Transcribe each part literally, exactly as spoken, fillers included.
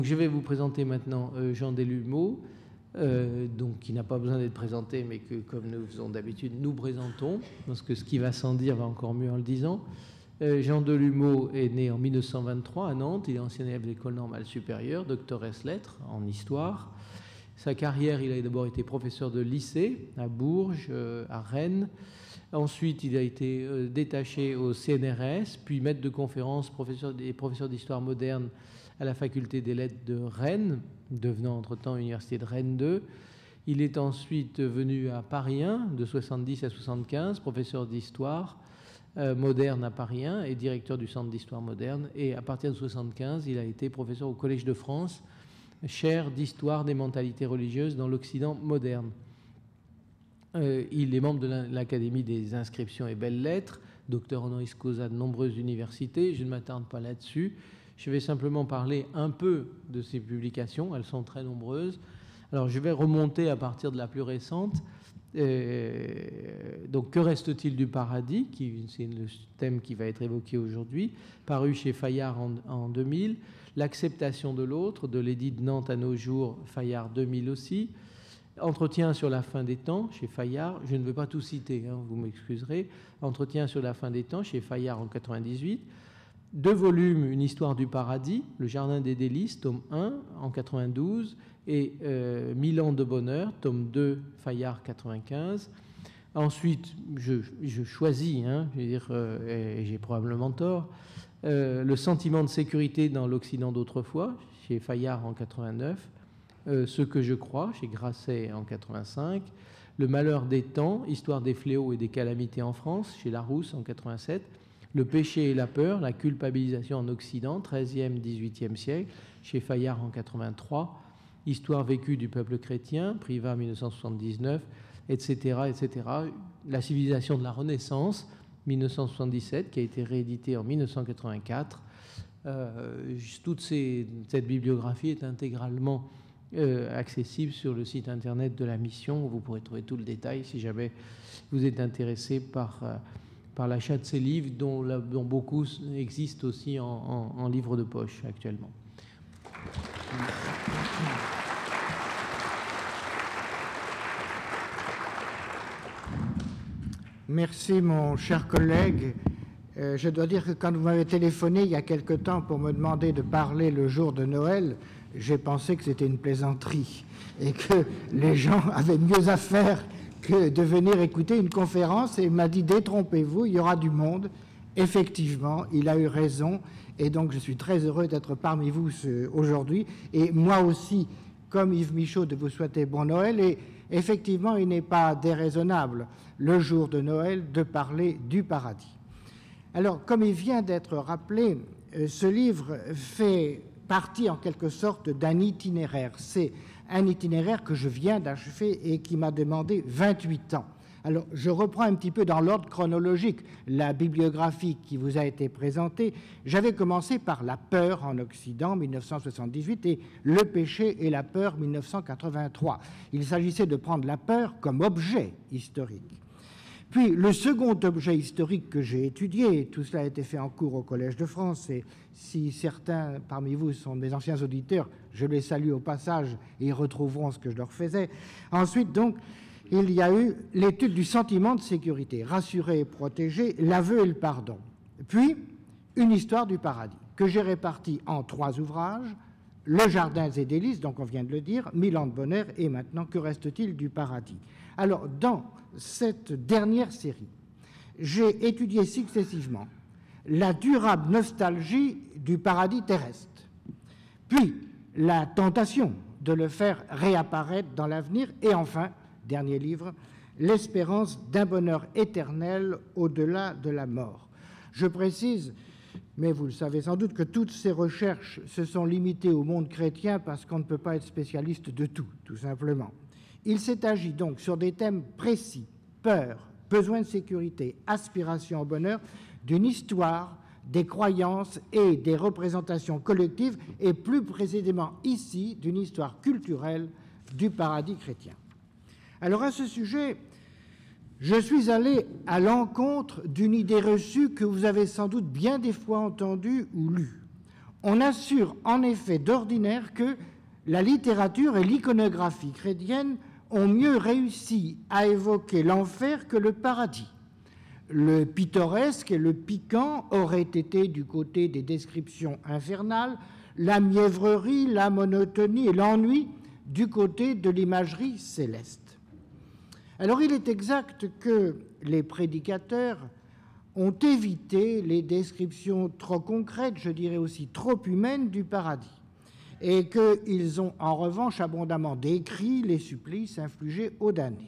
Je vais vous présenter maintenant euh, Jean Delumeau, euh, donc, qui n'a pas besoin d'être présenté, mais que, comme nous faisons d'habitude, nous présentons, parce que ce qui va sans dire va encore mieux en le disant. Euh, Jean Delumeau est né en mille neuf cent vingt-trois à Nantes. Il est ancien élève de l'École normale supérieure, docteur ès lettres en histoire. Sa carrière, il a d'abord été professeur de lycée à Bourges, euh, à Rennes. Ensuite, il a été euh, détaché au C N R S, puis maître de conférence professeur et professeur d'histoire moderne à la faculté des lettres de Rennes, devenant entre-temps l'université de Rennes deux. Il est ensuite venu à Paris un, de soixante-dix à soixante-quinze, professeur d'histoire euh, moderne à Paris un et directeur du Centre d'histoire moderne. Et à partir de soixante-quinze, il a été professeur au Collège de France, chaire d'histoire des mentalités religieuses dans l'Occident moderne. Euh, il est membre de l'Académie des inscriptions et belles-lettres, docteur honoris causa de nombreuses universités. Je ne m'attarde pas là-dessus. Je vais simplement parler un peu de ses publications. Elles sont très nombreuses. Alors, je vais remonter à partir de la plus récente. Euh, donc, Que reste-t-il du paradis, qui c'est le thème qui va être évoqué aujourd'hui, paru chez Fayard en, en deux mille. L'acceptation de l'autre, de l'édit de Nantes à nos jours, Fayard deux mille aussi. Entretien sur la fin des temps, chez Fayard. Je ne vais pas tout citer, hein, vous m'excuserez. Entretien sur la fin des temps, chez Fayard en quatre-vingt-dix-huit. Deux volumes, Une histoire du paradis, Le jardin des délices, tome un, en quatre-vingt-douze, et euh, Mille ans de bonheur, tome deux, Fayard quatre-vingt-quinze. Ensuite, je, je choisis, hein, je veux dire, euh, et j'ai probablement tort, euh, Le sentiment de sécurité dans l'Occident d'autrefois, chez Fayard en quatre-vingt-neuf, euh, Ce que je crois, chez Grasset en quatre-vingt-cinq, Le malheur des temps, Histoire des fléaux et des calamités en France, chez Larousse en quatre-vingt-sept, Le péché et la peur, la culpabilisation en Occident, treizième dix-huitième siècle, chez Fayard en quatre-vingt-trois, Histoire vécue du peuple chrétien, Privat mille neuf cent soixante-dix-neuf, et cetera, et cetera. La civilisation de la Renaissance, mille neuf cent soixante-dix-sept, qui a été rééditée en mille neuf cent quatre-vingt-quatre. Euh, toute ces, cette bibliographie est intégralement euh, accessible sur le site internet de la mission. Vous pourrez trouver tout le détail si jamais vous êtes intéressé par... Euh, par l'achat de ces livres, dont, la, dont beaucoup existent aussi en, en, en livre de poche actuellement. Merci, mon cher collègue. Euh, je dois dire que quand vous m'avez téléphoné il y a quelque temps pour me demander de parler le jour de Noël, j'ai pensé que c'était une plaisanterie et que les gens avaient mieux à faire que de venir écouter une conférence, et il m'a dit « Détrompez-vous, il y aura du monde ». Effectivement, il a eu raison, et donc je suis très heureux d'être parmi vous ce, aujourd'hui, et moi aussi, comme Yves Michaud, de vous souhaiter bon Noël, et effectivement, il n'est pas déraisonnable, le jour de Noël, de parler du paradis. Alors, comme il vient d'être rappelé, ce livre fait partie en quelque sorte d'un itinéraire. C'est un itinéraire que je viens d'achever et qui m'a demandé vingt-huit ans. Alors, je reprends un petit peu dans l'ordre chronologique la bibliographie qui vous a été présentée. J'avais commencé par La peur en Occident, mille neuf cent soixante-dix-huit, et Le péché et la peur, mille neuf cent quatre-vingt-trois. Il s'agissait de prendre la peur comme objet historique. Puis, le second objet historique que j'ai étudié, tout cela a été fait en cours au Collège de France, et si certains parmi vous sont mes anciens auditeurs, je les salue au passage et ils retrouveront ce que je leur faisais. Ensuite, donc, il y a eu l'étude du sentiment de sécurité, rassurer et protéger, l'aveu et le pardon. Puis, Une histoire du paradis, que j'ai réparti en trois ouvrages, Le jardin des délices, donc on vient de le dire, Mille ans de bonheur, et maintenant, Que reste-t-il du paradis? Alors, dans cette dernière série, j'ai étudié successivement la durable nostalgie du paradis terrestre, puis la tentation de le faire réapparaître dans l'avenir, et enfin, dernier livre, l'espérance d'un bonheur éternel au-delà de la mort. Je précise, mais vous le savez sans doute, que toutes ces recherches se sont limitées au monde chrétien parce qu'on ne peut pas être spécialiste de tout, tout simplement. Il s'est agi donc sur des thèmes précis, peur, besoin de sécurité, aspiration au bonheur, d'une histoire, des croyances et des représentations collectives, et plus précisément ici, d'une histoire culturelle du paradis chrétien. Alors à ce sujet, je suis allé à l'encontre d'une idée reçue que vous avez sans doute bien des fois entendue ou lue. On assure en effet d'ordinaire que la littérature et l'iconographie chrétienne ont mieux réussi à évoquer l'enfer que le paradis. Le pittoresque et le piquant auraient été du côté des descriptions infernales, la mièvrerie, la monotonie et l'ennui du côté de l'imagerie céleste. Alors il est exact que les prédicateurs ont évité les descriptions trop concrètes, je dirais aussi trop humaines du paradis, et qu'ils ont en revanche abondamment décrit les supplices infligés aux damnés.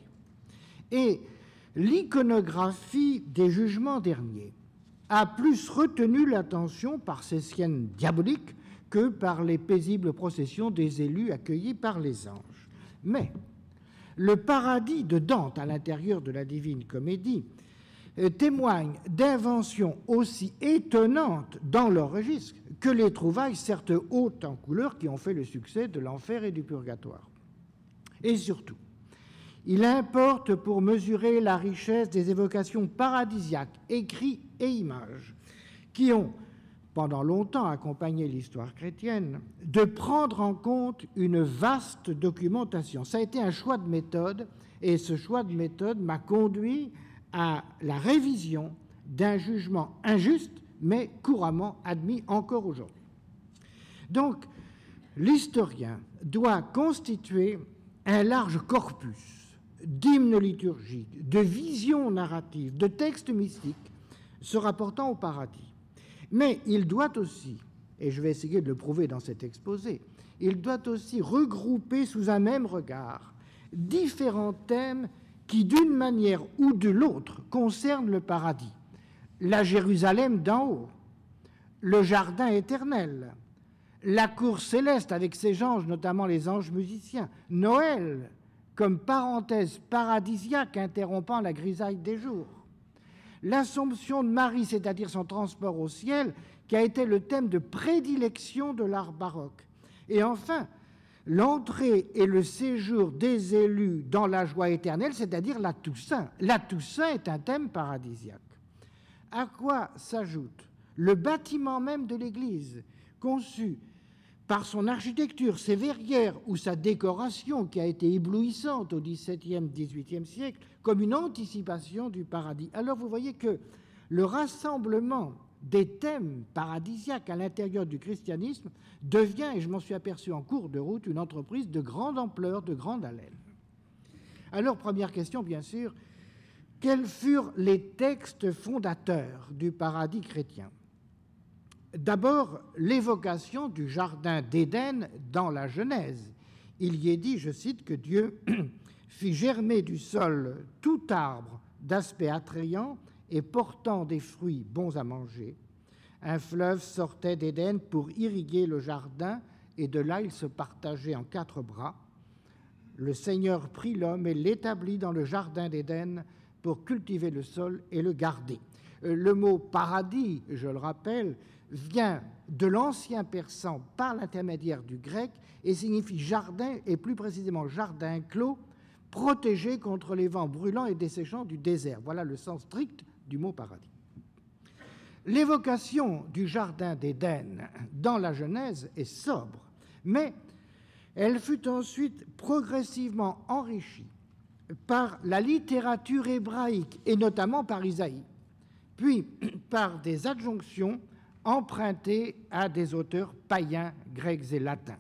Et l'iconographie des jugements derniers a plus retenu l'attention par ces scènes diaboliques que par les paisibles processions des élus accueillis par les anges. Mais le paradis de Dante à l'intérieur de la Divine Comédie témoigne d'inventions aussi étonnantes dans leur registre que les trouvailles certes hautes en couleur qui ont fait le succès de l'enfer et du purgatoire. Et surtout, il importe pour mesurer la richesse des évocations paradisiaques, écrits et images, qui ont, pendant longtemps accompagné l'histoire chrétienne, de prendre en compte une vaste documentation. Ça a été un choix de méthode, et ce choix de méthode m'a conduit à la révision d'un jugement injuste, mais couramment admis encore aujourd'hui. Donc, l'historien doit constituer un large corpus d'hymnes liturgiques, de visions narratives, de textes mystiques se rapportant au paradis. Mais il doit aussi, et je vais essayer de le prouver dans cet exposé, il doit aussi regrouper sous un même regard différents thèmes qui, d'une manière ou de l'autre, concernent le paradis. La Jérusalem d'en haut, le jardin éternel, la cour céleste avec ses anges, notamment les anges musiciens, Noël comme parenthèse paradisiaque interrompant la grisaille des jours, l'Assomption de Marie, c'est-à-dire son transport au ciel, qui a été le thème de prédilection de l'art baroque, et enfin l'entrée et le séjour des élus dans la joie éternelle, c'est-à-dire la Toussaint. La Toussaint est un thème paradisiaque. À quoi s'ajoute le bâtiment même de l'Église, conçu par son architecture, ses verrières ou sa décoration qui a été éblouissante au dix-septième, dix-huitième siècle, comme une anticipation du paradis. Alors vous voyez que le rassemblement des thèmes paradisiaques à l'intérieur du christianisme devient, et je m'en suis aperçu en cours de route, une entreprise de grande ampleur, de grande haleine. Alors, première question, bien sûr, quels furent les textes fondateurs du paradis chrétien ? D'abord, l'évocation du jardin d'Éden dans la Genèse. Il y est dit, je cite, que Dieu fit germer du sol tout arbre d'aspect attrayant et portant des fruits bons à manger. Un fleuve sortait d'Éden pour irriguer le jardin, et de là il se partageait en quatre bras. Le Seigneur prit l'homme et l'établit dans le jardin d'Éden pour cultiver le sol et le garder. Le mot paradis, je le rappelle, vient de l'ancien persan par l'intermédiaire du grec et signifie jardin, et plus précisément jardin clos, protégé contre les vents brûlants et desséchants du désert. Voilà le sens strict du mot paradis. L'évocation du jardin d'Éden dans la Genèse est sobre, mais elle fut ensuite progressivement enrichie par la littérature hébraïque, et notamment par Isaïe, puis par des adjonctions empruntées à des auteurs païens, grecs et latins.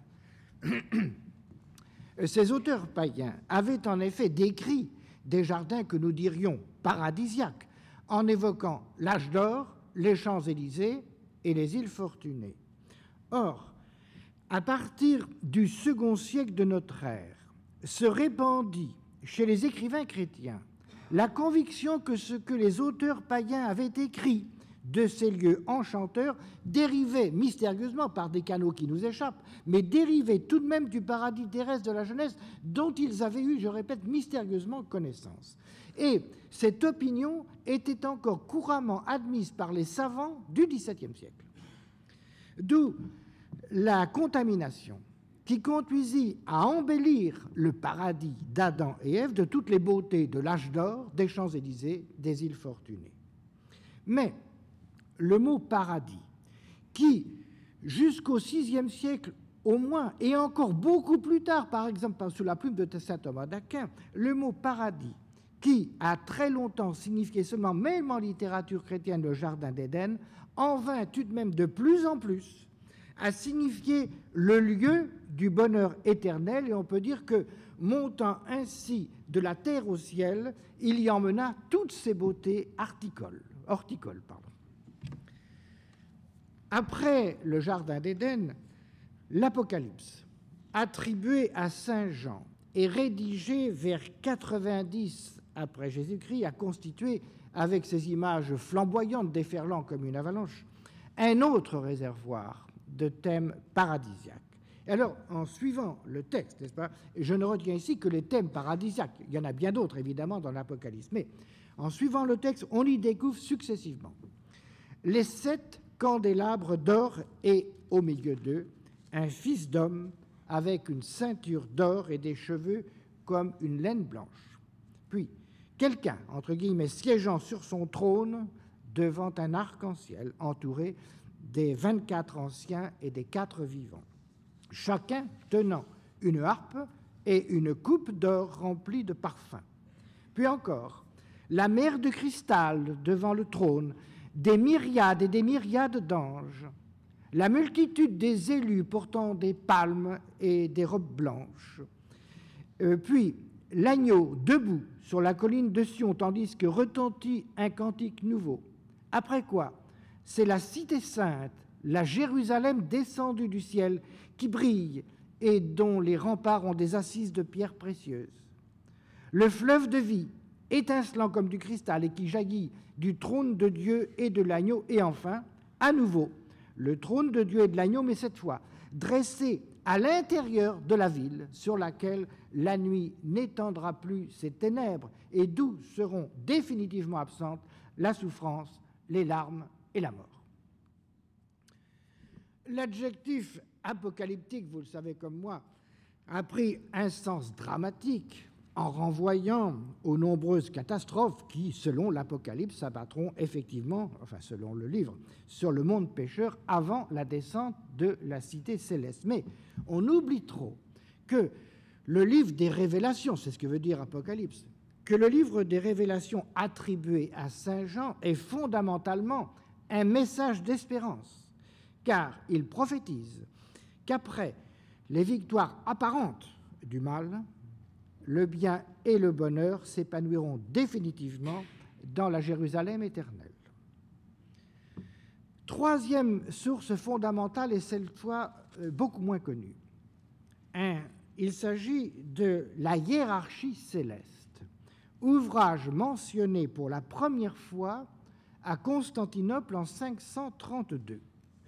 Ces auteurs païens avaient en effet décrit des jardins que nous dirions paradisiaques, en évoquant l'âge d'or, les Champs-Élysées et les îles Fortunées. Or, à partir du second siècle de notre ère, se répandit chez les écrivains chrétiens la conviction que ce que les auteurs païens avaient écrit de ces lieux enchanteurs dérivait mystérieusement par des canaux qui nous échappent, mais dérivait tout de même du paradis terrestre de la Genèse dont ils avaient eu, je répète, mystérieusement connaissance. Et cette opinion était encore couramment admise par les savants du dix-septième siècle. D'où la contamination qui conduisit à embellir le paradis d'Adam et Ève de toutes les beautés de l'âge d'or, des Champs-Élysées, des îles Fortunées. Mais le mot paradis, qui jusqu'au sixième siècle au moins, et encore beaucoup plus tard, par exemple sous la plume de saint Thomas d'Aquin, le mot paradis, qui a très longtemps signifié seulement, même en littérature chrétienne, le jardin d'Éden, en vint tout de même de plus en plus à signifier le lieu du bonheur éternel, et on peut dire que, montant ainsi de la terre au ciel, il y emmena toutes ses beautés horticoles. horticoles pardon. Après le jardin d'Éden, l'Apocalypse, attribué à saint Jean et rédigé vers quatre-vingt-dix après Jésus-Christ, a constitué, avec ses images flamboyantes déferlant comme une avalanche, un autre réservoir de thèmes paradisiaques. Alors, en suivant le texte, n'est-ce pas, je ne retiens ici que les thèmes paradisiaques. Il y en a bien d'autres, évidemment, dans l'Apocalypse. Mais en suivant le texte, on y découvre successivement les sept candélabres d'or et, au milieu d'eux, un fils d'homme avec une ceinture d'or et des cheveux comme une laine blanche. Puis, quelqu'un, entre guillemets, siégeant sur son trône devant un arc-en-ciel entouré des vingt-quatre anciens et des quatre vivants, chacun tenant une harpe et une coupe d'or remplie de parfums. Puis encore, la mer de cristal devant le trône, des myriades et des myriades d'anges, la multitude des élus portant des palmes et des robes blanches, euh, puis l'agneau debout sur la colline de Sion, tandis que retentit un cantique nouveau. Après quoi, c'est la cité sainte, la Jérusalem descendue du ciel, qui brille et dont les remparts ont des assises de pierres précieuses. Le fleuve de vie, étincelant comme du cristal et qui jaillit du trône de Dieu et de l'agneau, et enfin, à nouveau, le trône de Dieu et de l'agneau, mais cette fois dressé à l'intérieur de la ville, sur laquelle la nuit n'étendra plus ses ténèbres et d'où seront définitivement absentes la souffrance, les larmes et la mort. L'adjectif apocalyptique, vous le savez comme moi, a pris un sens dramatique en renvoyant aux nombreuses catastrophes qui, selon l'Apocalypse, s'abattront effectivement, enfin selon le livre, sur le monde pécheur avant la descente de la cité céleste. Mais on oublie trop que le livre des révélations, c'est ce que veut dire Apocalypse, que le livre des révélations attribué à saint Jean est fondamentalement un message d'espérance, car il prophétise qu'après les victoires apparentes du mal, le bien et le bonheur s'épanouiront définitivement dans la Jérusalem éternelle. Troisième source fondamentale est cette fois beaucoup moins connue. Un, il s'agit de la hiérarchie céleste, ouvrage mentionné pour la première fois à Constantinople en cinq cent trente-deux.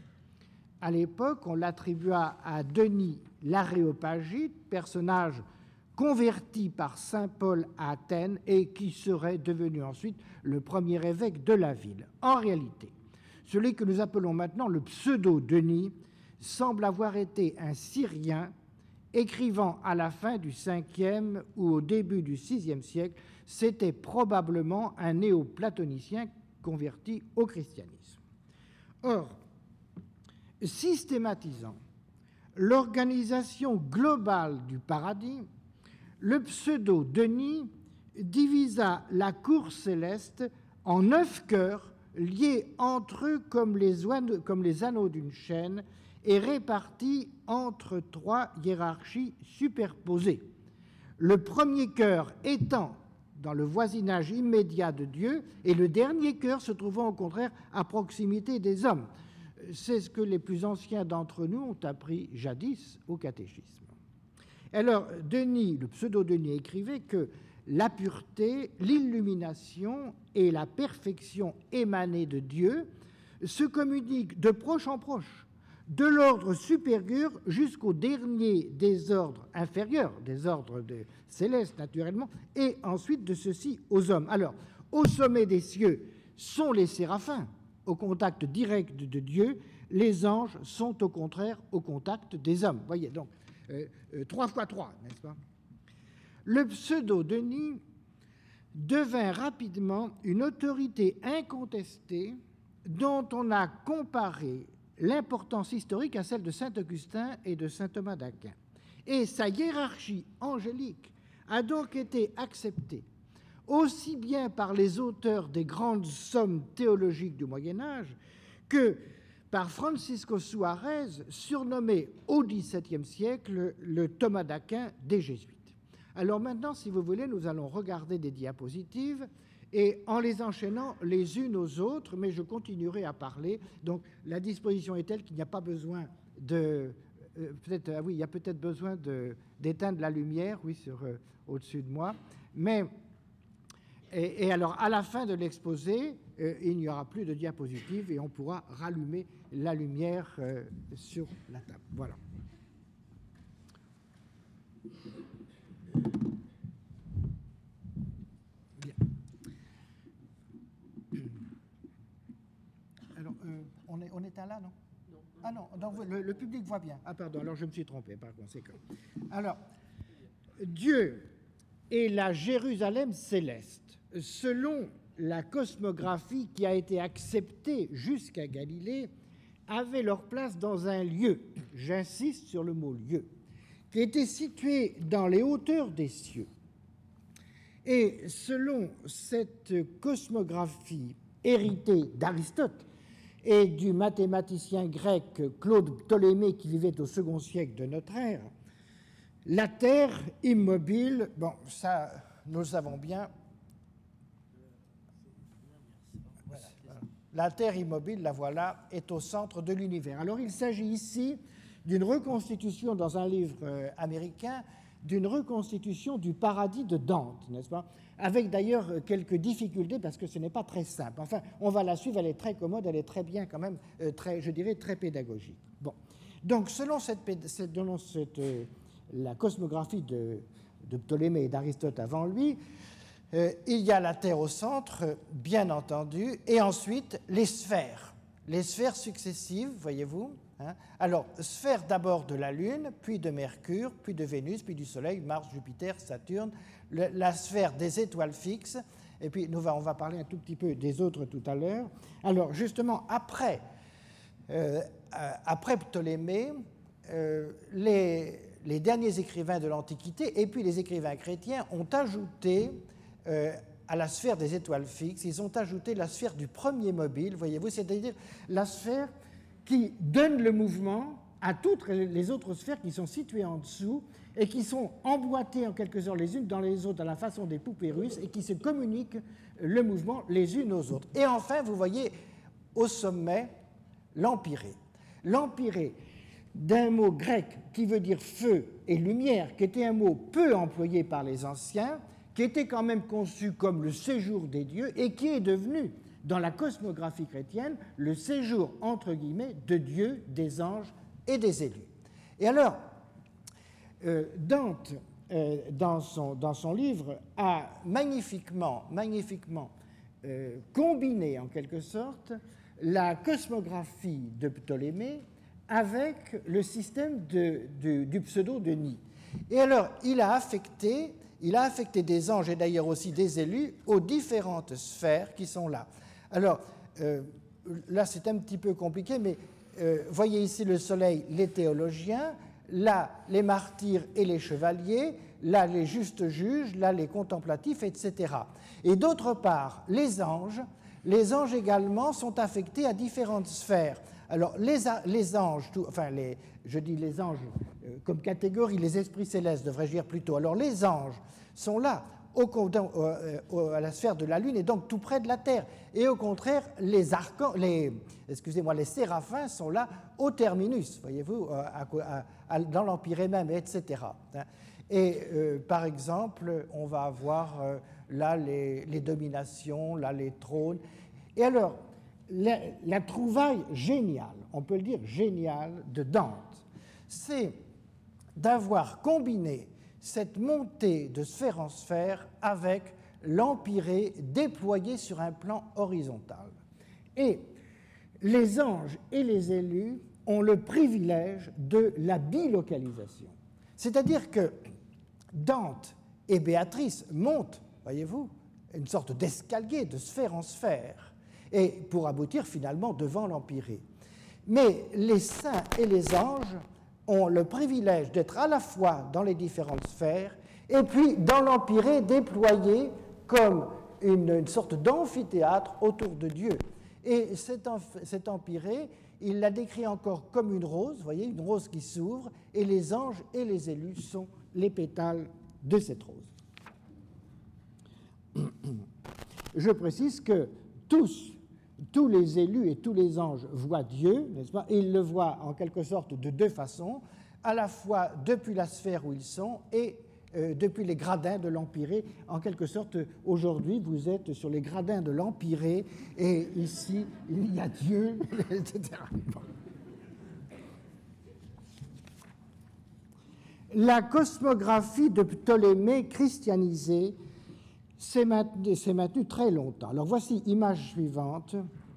À l'époque, on l'attribua à Denis l'Aréopagite, personnage converti par saint Paul à Athènes et qui serait devenu ensuite le premier évêque de la ville. En réalité, celui que nous appelons maintenant le pseudo-Denis semble avoir été un Syrien écrivant à la fin du cinquième ou au début du sixième siècle. C'était probablement un néoplatonicien converti au christianisme. Or, systématisant l'organisation globale du paradis, le pseudo-Denis divisa la cour céleste en neuf chœurs liés entre eux comme les, oineaux, comme les anneaux d'une chaîne et répartis entre trois hiérarchies superposées. Le premier chœur étant dans le voisinage immédiat de Dieu et le dernier chœur se trouvant au contraire à proximité des hommes. C'est ce que les plus anciens d'entre nous ont appris jadis au catéchisme. Alors, Denis, le pseudo-Denis, écrivait que la pureté, l'illumination et la perfection émanée de Dieu se communiquent de proche en proche, de l'ordre supérieur jusqu'au dernier des ordres inférieurs, des ordres de célestes naturellement, et ensuite de ceux-ci aux hommes. Alors, au sommet des cieux sont les séraphins, au contact direct de Dieu, les anges sont au contraire au contact des hommes. Vous voyez, donc, euh, euh, trois fois trois, n'est-ce pas? Le pseudo-Denis devint rapidement une autorité incontestée dont on a comparé l'importance historique à celle de saint Augustin et de saint Thomas d'Aquin. Et sa hiérarchie angélique a donc été acceptée aussi bien par les auteurs des grandes sommes théologiques du Moyen-Âge que par Francisco Suarez, surnommé au dix-septième siècle le Thomas d'Aquin des Jésuites. Alors maintenant, si vous voulez, nous allons regarder des diapositives et en les enchaînant les unes aux autres, mais je continuerai à parler. Donc la disposition est telle qu'il n'y a pas besoin de... Euh, peut-être, ah oui, il y a peut-être besoin de, d'éteindre la lumière, oui, sur, euh, au-dessus de moi. Mais, et, et alors, à la fin de l'exposé, euh, il n'y aura plus de diapositives et on pourra rallumer la lumière euh, sur la table. Voilà. Bien. Alors, euh, on est, on est à là, non? Non. Ah non, donc le, le public voit bien. Ah pardon, alors je me suis trompé par conséquent. Alors, Dieu et la Jérusalem céleste, selon la cosmographie qui a été acceptée jusqu'à Galilée, avaient leur place dans un lieu, j'insiste sur le mot lieu, qui était situé dans les hauteurs des cieux. Et selon cette cosmographie héritée d'Aristote et du mathématicien grec Claude Ptolémée qui vivait au second siècle de notre ère, la Terre immobile, bon, ça, nous le savons bien, voilà, voilà. La Terre immobile, la voilà, est au centre de l'univers. Alors il s'agit ici d'une reconstitution dans un livre euh, américain, d'une reconstitution du paradis de Dante, n'est-ce pas? Avec d'ailleurs quelques difficultés parce que ce n'est pas très simple. Enfin, on va la suivre, elle est très commode, elle est très bien quand même, euh, très, je dirais très pédagogique. Bon, donc selon cette, cette, selon cette euh, la cosmographie de, de Ptolémée et d'Aristote avant lui, euh, il y a la Terre au centre, bien entendu, et ensuite les sphères, les sphères successives, voyez-vous. Hein. Alors, sphère d'abord de la Lune, puis de Mercure, puis de Vénus, puis du Soleil, Mars, Jupiter, Saturne, le, la sphère des étoiles fixes, et puis nous va, on va parler un tout petit peu des autres tout à l'heure. Alors, justement, après, euh, après Ptolémée, euh, les, les derniers écrivains de l'Antiquité, et puis les écrivains chrétiens, ont ajouté euh, à la sphère des étoiles fixes, ils ont ajouté la sphère du premier mobile, voyez-vous, c'est-à-dire la sphère qui donne le mouvement à toutes les autres sphères qui sont situées en dessous et qui sont emboîtées en quelque sorte les unes dans les autres à la façon des poupées russes et qui se communiquent le mouvement les unes aux autres. Et enfin, vous voyez au sommet l'empyrée. L'empyrée, d'un mot grec qui veut dire feu et lumière, qui était un mot peu employé par les anciens, qui était quand même conçu comme le séjour des dieux et qui est devenu, dans la cosmographie chrétienne, le séjour, entre guillemets, de Dieu, des anges et des élus. Et alors, euh, Dante, euh, dans, son, dans son livre, a magnifiquement, magnifiquement euh, combiné, en quelque sorte, la cosmographie de Ptolémée avec le système de, de, du pseudo-Denis. Et alors, il a affecté, il a affecté des anges et d'ailleurs aussi des élus aux différentes sphères qui sont là. Alors, euh, là, c'est un petit peu compliqué, mais euh, voyez ici le soleil, les théologiens, là, les martyrs et les chevaliers, là, les justes juges, là, les contemplatifs, et cetera. Et d'autre part, les anges, les anges également sont affectés à différentes sphères. Alors, les, les anges, tout, enfin, les, je dis les anges euh, comme catégorie, les esprits célestes, devrais-je dire plutôt. Alors, les anges sont là, Au, euh, à la sphère de la Lune et donc tout près de la Terre. Et au contraire, les, arcans, les, excusez-moi, les séraphins sont là au terminus, voyez-vous, à, à, à, dans l'Empyrée même, et cetera. Et euh, par exemple, on va avoir euh, là les, les dominations, là les trônes. Et alors, la, la trouvaille géniale, on peut le dire géniale, de Dante, c'est d'avoir combiné cette montée de sphère en sphère avec l'empyrée déployée sur un plan horizontal. Et les anges et les élus ont le privilège de la bilocalisation. C'est-à-dire que Dante et Béatrice montent, voyez-vous, une sorte d'escalier de sphère en sphère, et pour aboutir finalement devant l'empyrée. Mais les saints et les anges ont le privilège d'être à la fois dans les différentes sphères et puis dans l'empyrée déployé comme une, une sorte d'amphithéâtre autour de Dieu. Et cet, cet empyrée, il la décrit encore comme une rose, vous voyez, une rose qui s'ouvre, et les anges et les élus sont les pétales de cette rose. Je précise que tous, tous les élus et tous les anges voient Dieu, n'est-ce pas? Et ils le voient en quelque sorte de deux façons, à la fois depuis la sphère où ils sont et euh, depuis les gradins de l'empyrée. En quelque sorte, aujourd'hui, vous êtes sur les gradins de l'empyrée et ici, il y a Dieu, et cetera. La cosmographie de Ptolémée christianisée s'est maintenue, s'est maintenue très longtemps. Alors voici image suivante,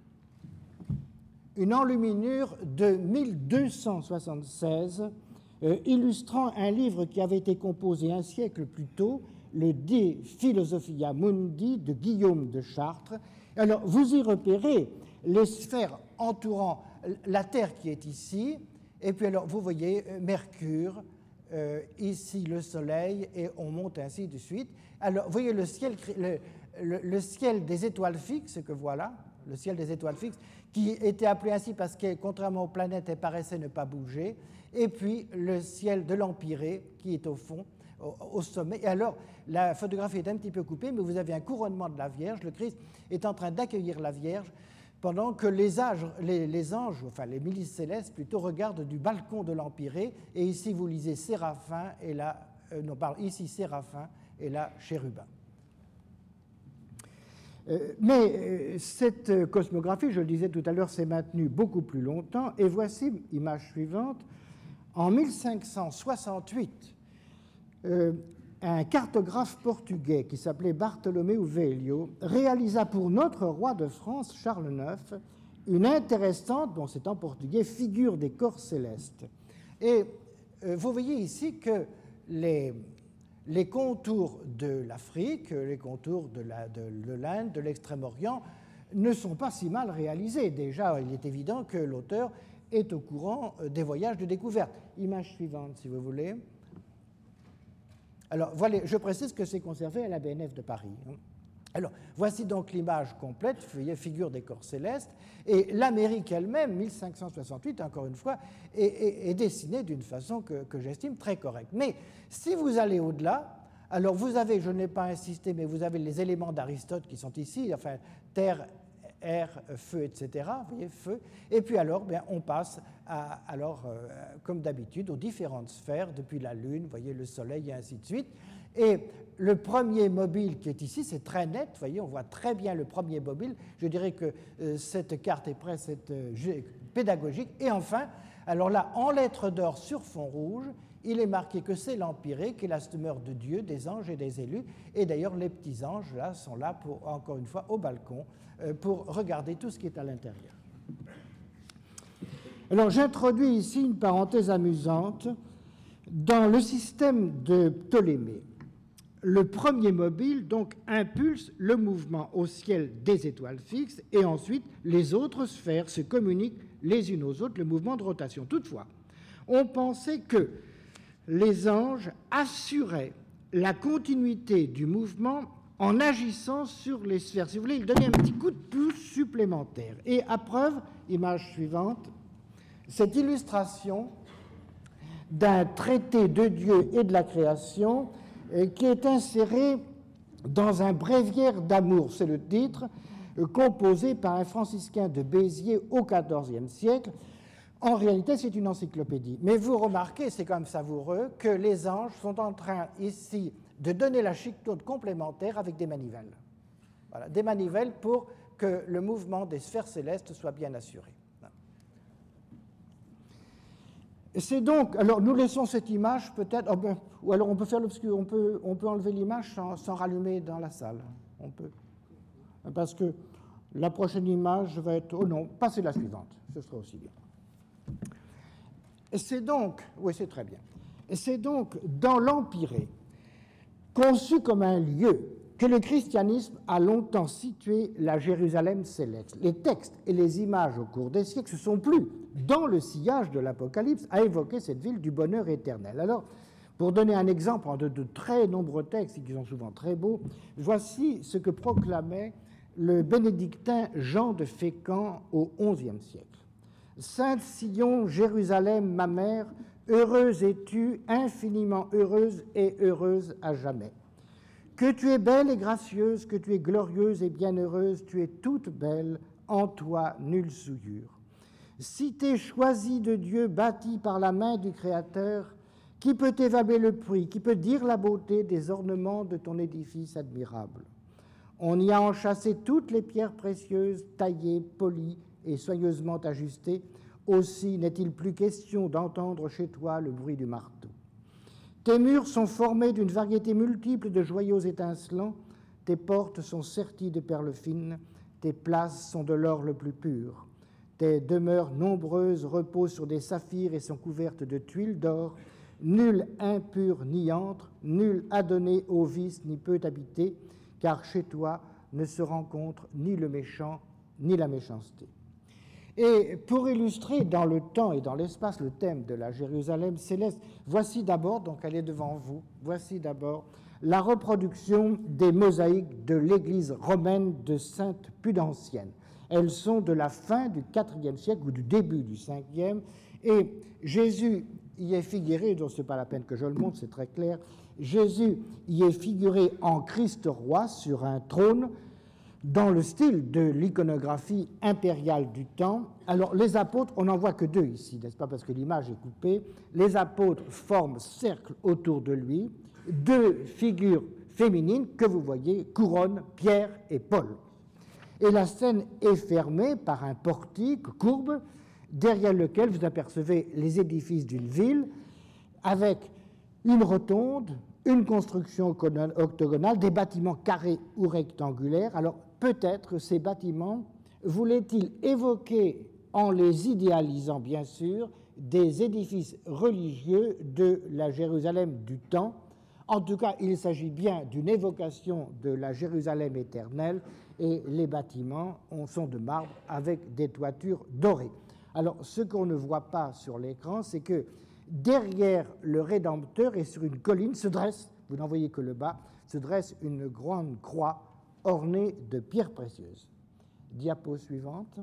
une enluminure de mille deux cent soixante-seize euh, illustrant un livre qui avait été composé un siècle plus tôt, le De Philosophia Mundi de Guillaume de Chartres. Alors vous y repérez les sphères entourant la Terre qui est ici, et puis alors vous voyez Mercure, Euh, ici le Soleil, et on monte ainsi de suite. Alors, vous voyez le ciel, le, le, le ciel des étoiles fixes, que voilà, le ciel des étoiles fixes, qui était appelé ainsi parce que, contrairement aux planètes, elle paraissait ne pas bouger, et puis le ciel de l'empyrée, qui est au fond, au, au sommet. Et alors, la photographie est un petit peu coupée, mais vous avez un couronnement de la Vierge. Le Christ est en train d'accueillir la Vierge, pendant que les, âges, les, les anges, enfin les milices célestes plutôt, regardent du balcon de l'empyrée, et ici vous lisez Séraphin, et là, euh, non, pardon, ici Séraphin, et là Chérubin. Euh, mais euh, cette cosmographie, je le disais tout à l'heure, s'est maintenue beaucoup plus longtemps, et voici, image suivante, en mille cinq cent soixante-huit, euh, un cartographe portugais qui s'appelait Bartolomeu Velho réalisa pour notre roi de France, Charles neuf, une intéressante, bon c'est en portugais, figure des corps célestes. Et euh, vous voyez ici que les, les contours de l'Afrique, les contours de, la, de, de l'Inde, de l'Extrême-Orient, ne sont pas si mal réalisés. Déjà, il est évident que l'auteur est au courant des voyages de découverte. Image suivante, si vous voulez. Alors, voilà, je précise que c'est conservé à la B N F de Paris. Alors, voici donc l'image complète, figure des corps célestes, et l'Amérique elle-même, mille cinq cent soixante-huit, encore une fois, est, est, est dessinée d'une façon que, que j'estime très correcte. Mais si vous allez au-delà, alors vous avez, je n'ai pas insisté, mais vous avez les éléments d'Aristote qui sont ici, enfin, terre, air, feu, et cetera. Vous voyez, feu. Et puis alors, bien, on passe, à, alors, euh, comme d'habitude, aux différentes sphères, depuis la Lune, vous voyez, le Soleil, et ainsi de suite. Et le premier mobile qui est ici, c'est très net, vous voyez, on voit très bien le premier mobile. Je dirais que euh, cette carte est presque euh, pédagogique. Et enfin, alors là, en lettres d'or sur fond rouge, il est marqué que c'est l'empyrée, qui est la demeure de Dieu, des anges et des élus. Et d'ailleurs, les petits anges là, sont là, pour, encore une fois, au balcon, euh, pour regarder tout ce qui est à l'intérieur. Alors, j'introduis ici une parenthèse amusante. Dans le système de Ptolémée, le premier mobile donc impulse le mouvement au ciel des étoiles fixes, et ensuite les autres sphères se communiquent les unes aux autres, le mouvement de rotation. Toutefois, on pensait que les anges assuraient la continuité du mouvement en agissant sur les sphères. Si vous voulez, ils donnaient un petit coup de pouce supplémentaire. Et à preuve, image suivante, cette illustration d'un traité de Dieu et de la création euh, qui est inséré dans un bréviaire d'amour, c'est le titre, euh, composé par un franciscain de Béziers au quatorzième siècle. En réalité, c'est une encyclopédie. Mais vous remarquez, c'est quand même savoureux, que les anges sont en train ici de donner la chiquetonne complémentaire avec des manivelles. Voilà, des manivelles pour que le mouvement des sphères célestes soit bien assuré. C'est donc, alors nous laissons cette image peut-être, oh ben, ou alors on peut faire l'obscur, on peut, on peut enlever l'image sans, sans rallumer dans la salle. On peut. Parce que la prochaine image va être, oh non, passez la suivante, ce sera aussi bien. C'est donc, oui, c'est très bien. C'est donc dans l'empyrée, conçu comme un lieu que le christianisme a longtemps situé la Jérusalem céleste. Les textes et les images au cours des siècles se sont plus, dans le sillage de l'Apocalypse, à évoquer cette ville du bonheur éternel. Alors, pour donner un exemple de, de très nombreux textes, qui sont souvent très beaux, voici ce que proclamait le bénédictin Jean de Fécamp au onzième siècle. « Sainte Sion, Jérusalem, ma mère, heureuse es-tu, infiniment heureuse et heureuse à jamais. Que tu es belle et gracieuse, que tu es glorieuse et bienheureuse, tu es toute belle, en toi nulle souillure. Cité choisie de Dieu, bâtie par la main du Créateur, qui peut évaluer le prix, qui peut dire la beauté des ornements de ton édifice admirable? On y a enchâssé toutes les pierres précieuses, taillées, polies et soigneusement ajustées. Aussi n'est-il plus question d'entendre chez toi le bruit du marteau. Tes murs sont formés d'une variété multiple de joyaux étincelants, tes portes sont serties de perles fines, tes places sont de l'or le plus pur. Tes demeures nombreuses reposent sur des saphirs et sont couvertes de tuiles d'or. Nul impur n'y entre, nul adonné au vice n'y peut habiter, car chez toi ne se rencontre ni le méchant ni la méchanceté. » Et pour illustrer dans le temps et dans l'espace le thème de la Jérusalem céleste, voici d'abord, donc elle est devant vous, voici d'abord la reproduction des mosaïques de l'église romaine de Sainte-Pudancienne. Elles sont de la fin du quatrième siècle ou du début du cinquième, et Jésus y est figuré, donc ce n'est pas la peine que je le montre, c'est très clair, Jésus y est figuré en Christ roi sur un trône, dans le style de l'iconographie impériale du temps. Alors, les apôtres, on n'en voit que deux ici, n'est-ce pas, parce que l'image est coupée. Les apôtres forment cercle autour de lui, deux figures féminines que vous voyez, couronne, Pierre et Paul. Et la scène est fermée par un portique courbe, derrière lequel vous apercevez les édifices d'une ville, avec une rotonde, une construction octogonale, des bâtiments carrés ou rectangulaires. Alors, peut-être ces bâtiments voulaient-ils évoquer, en les idéalisant bien sûr, des édifices religieux de la Jérusalem du temps. En tout cas, il s'agit bien d'une évocation de la Jérusalem éternelle, et les bâtiments sont de marbre avec des toitures dorées. Alors, ce qu'on ne voit pas sur l'écran, c'est que derrière le Rédempteur et sur une colline se dresse, vous n'en voyez que le bas, se dresse une grande croix ornée de pierres précieuses. Diapo suivante.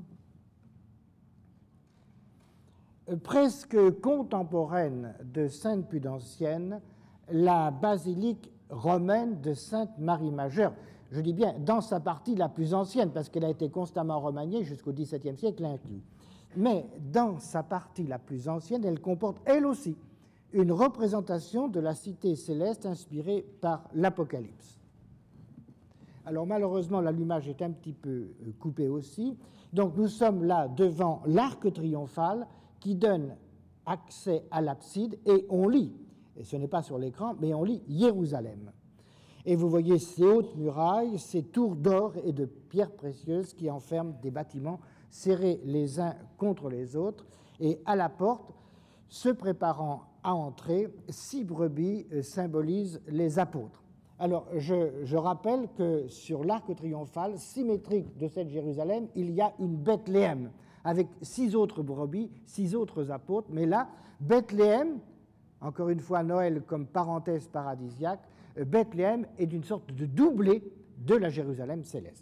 Presque contemporaine de Sainte-Pudancienne, la basilique romaine de Sainte-Marie-Majeure. Je dis bien dans sa partie la plus ancienne, parce qu'elle a été constamment remaniée jusqu'au dix-septième siècle inclus. Mais dans sa partie la plus ancienne, elle comporte elle aussi une représentation de la cité céleste inspirée par l'Apocalypse. Alors malheureusement, l'allumage est un petit peu coupé aussi. Donc nous sommes là devant l'arc triomphal qui donne accès à l'abside, et on lit, et ce n'est pas sur l'écran, mais on lit Jérusalem. Et vous voyez ces hautes murailles, ces tours d'or et de pierres précieuses qui enferment des bâtiments serrés les uns contre les autres, et à la porte, se préparant à entrer, six brebis symbolisent les apôtres. Alors, je, je rappelle que sur l'arc triomphal symétrique de cette Jérusalem, il y a une Bethléem, avec six autres brebis, six autres apôtres, mais là, Bethléem, encore une fois Noël comme parenthèse paradisiaque, Bethléem est d'une sorte de doublé de la Jérusalem céleste.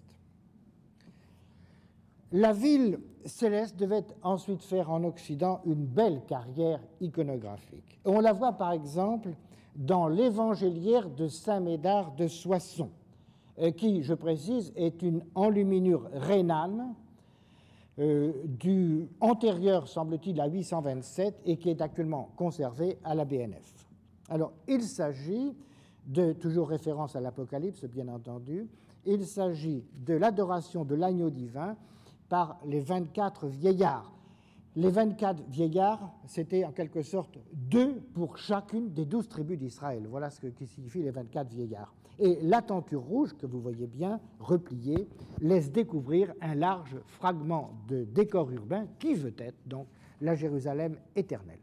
La ville céleste devait ensuite faire en Occident une belle carrière iconographique. On la voit par exemple dans l'évangéliaire de Saint-Médard de Soissons, qui, je précise, est une enluminure rhénane euh, du antérieure, semble-t-il, à huit cent vingt-sept et qui est actuellement conservée à la B N F. Alors, il s'agit de, toujours référence à l'Apocalypse, bien entendu, il s'agit de l'adoration de l'agneau divin par les vingt-quatre vieillards. Les vingt-quatre vieillards, c'était en quelque sorte deux pour chacune des douze tribus d'Israël. Voilà ce que signifient les vingt-quatre vieillards. Et la tenture rouge, que vous voyez bien, repliée, laisse découvrir un large fragment de décor urbain qui veut être donc la Jérusalem éternelle.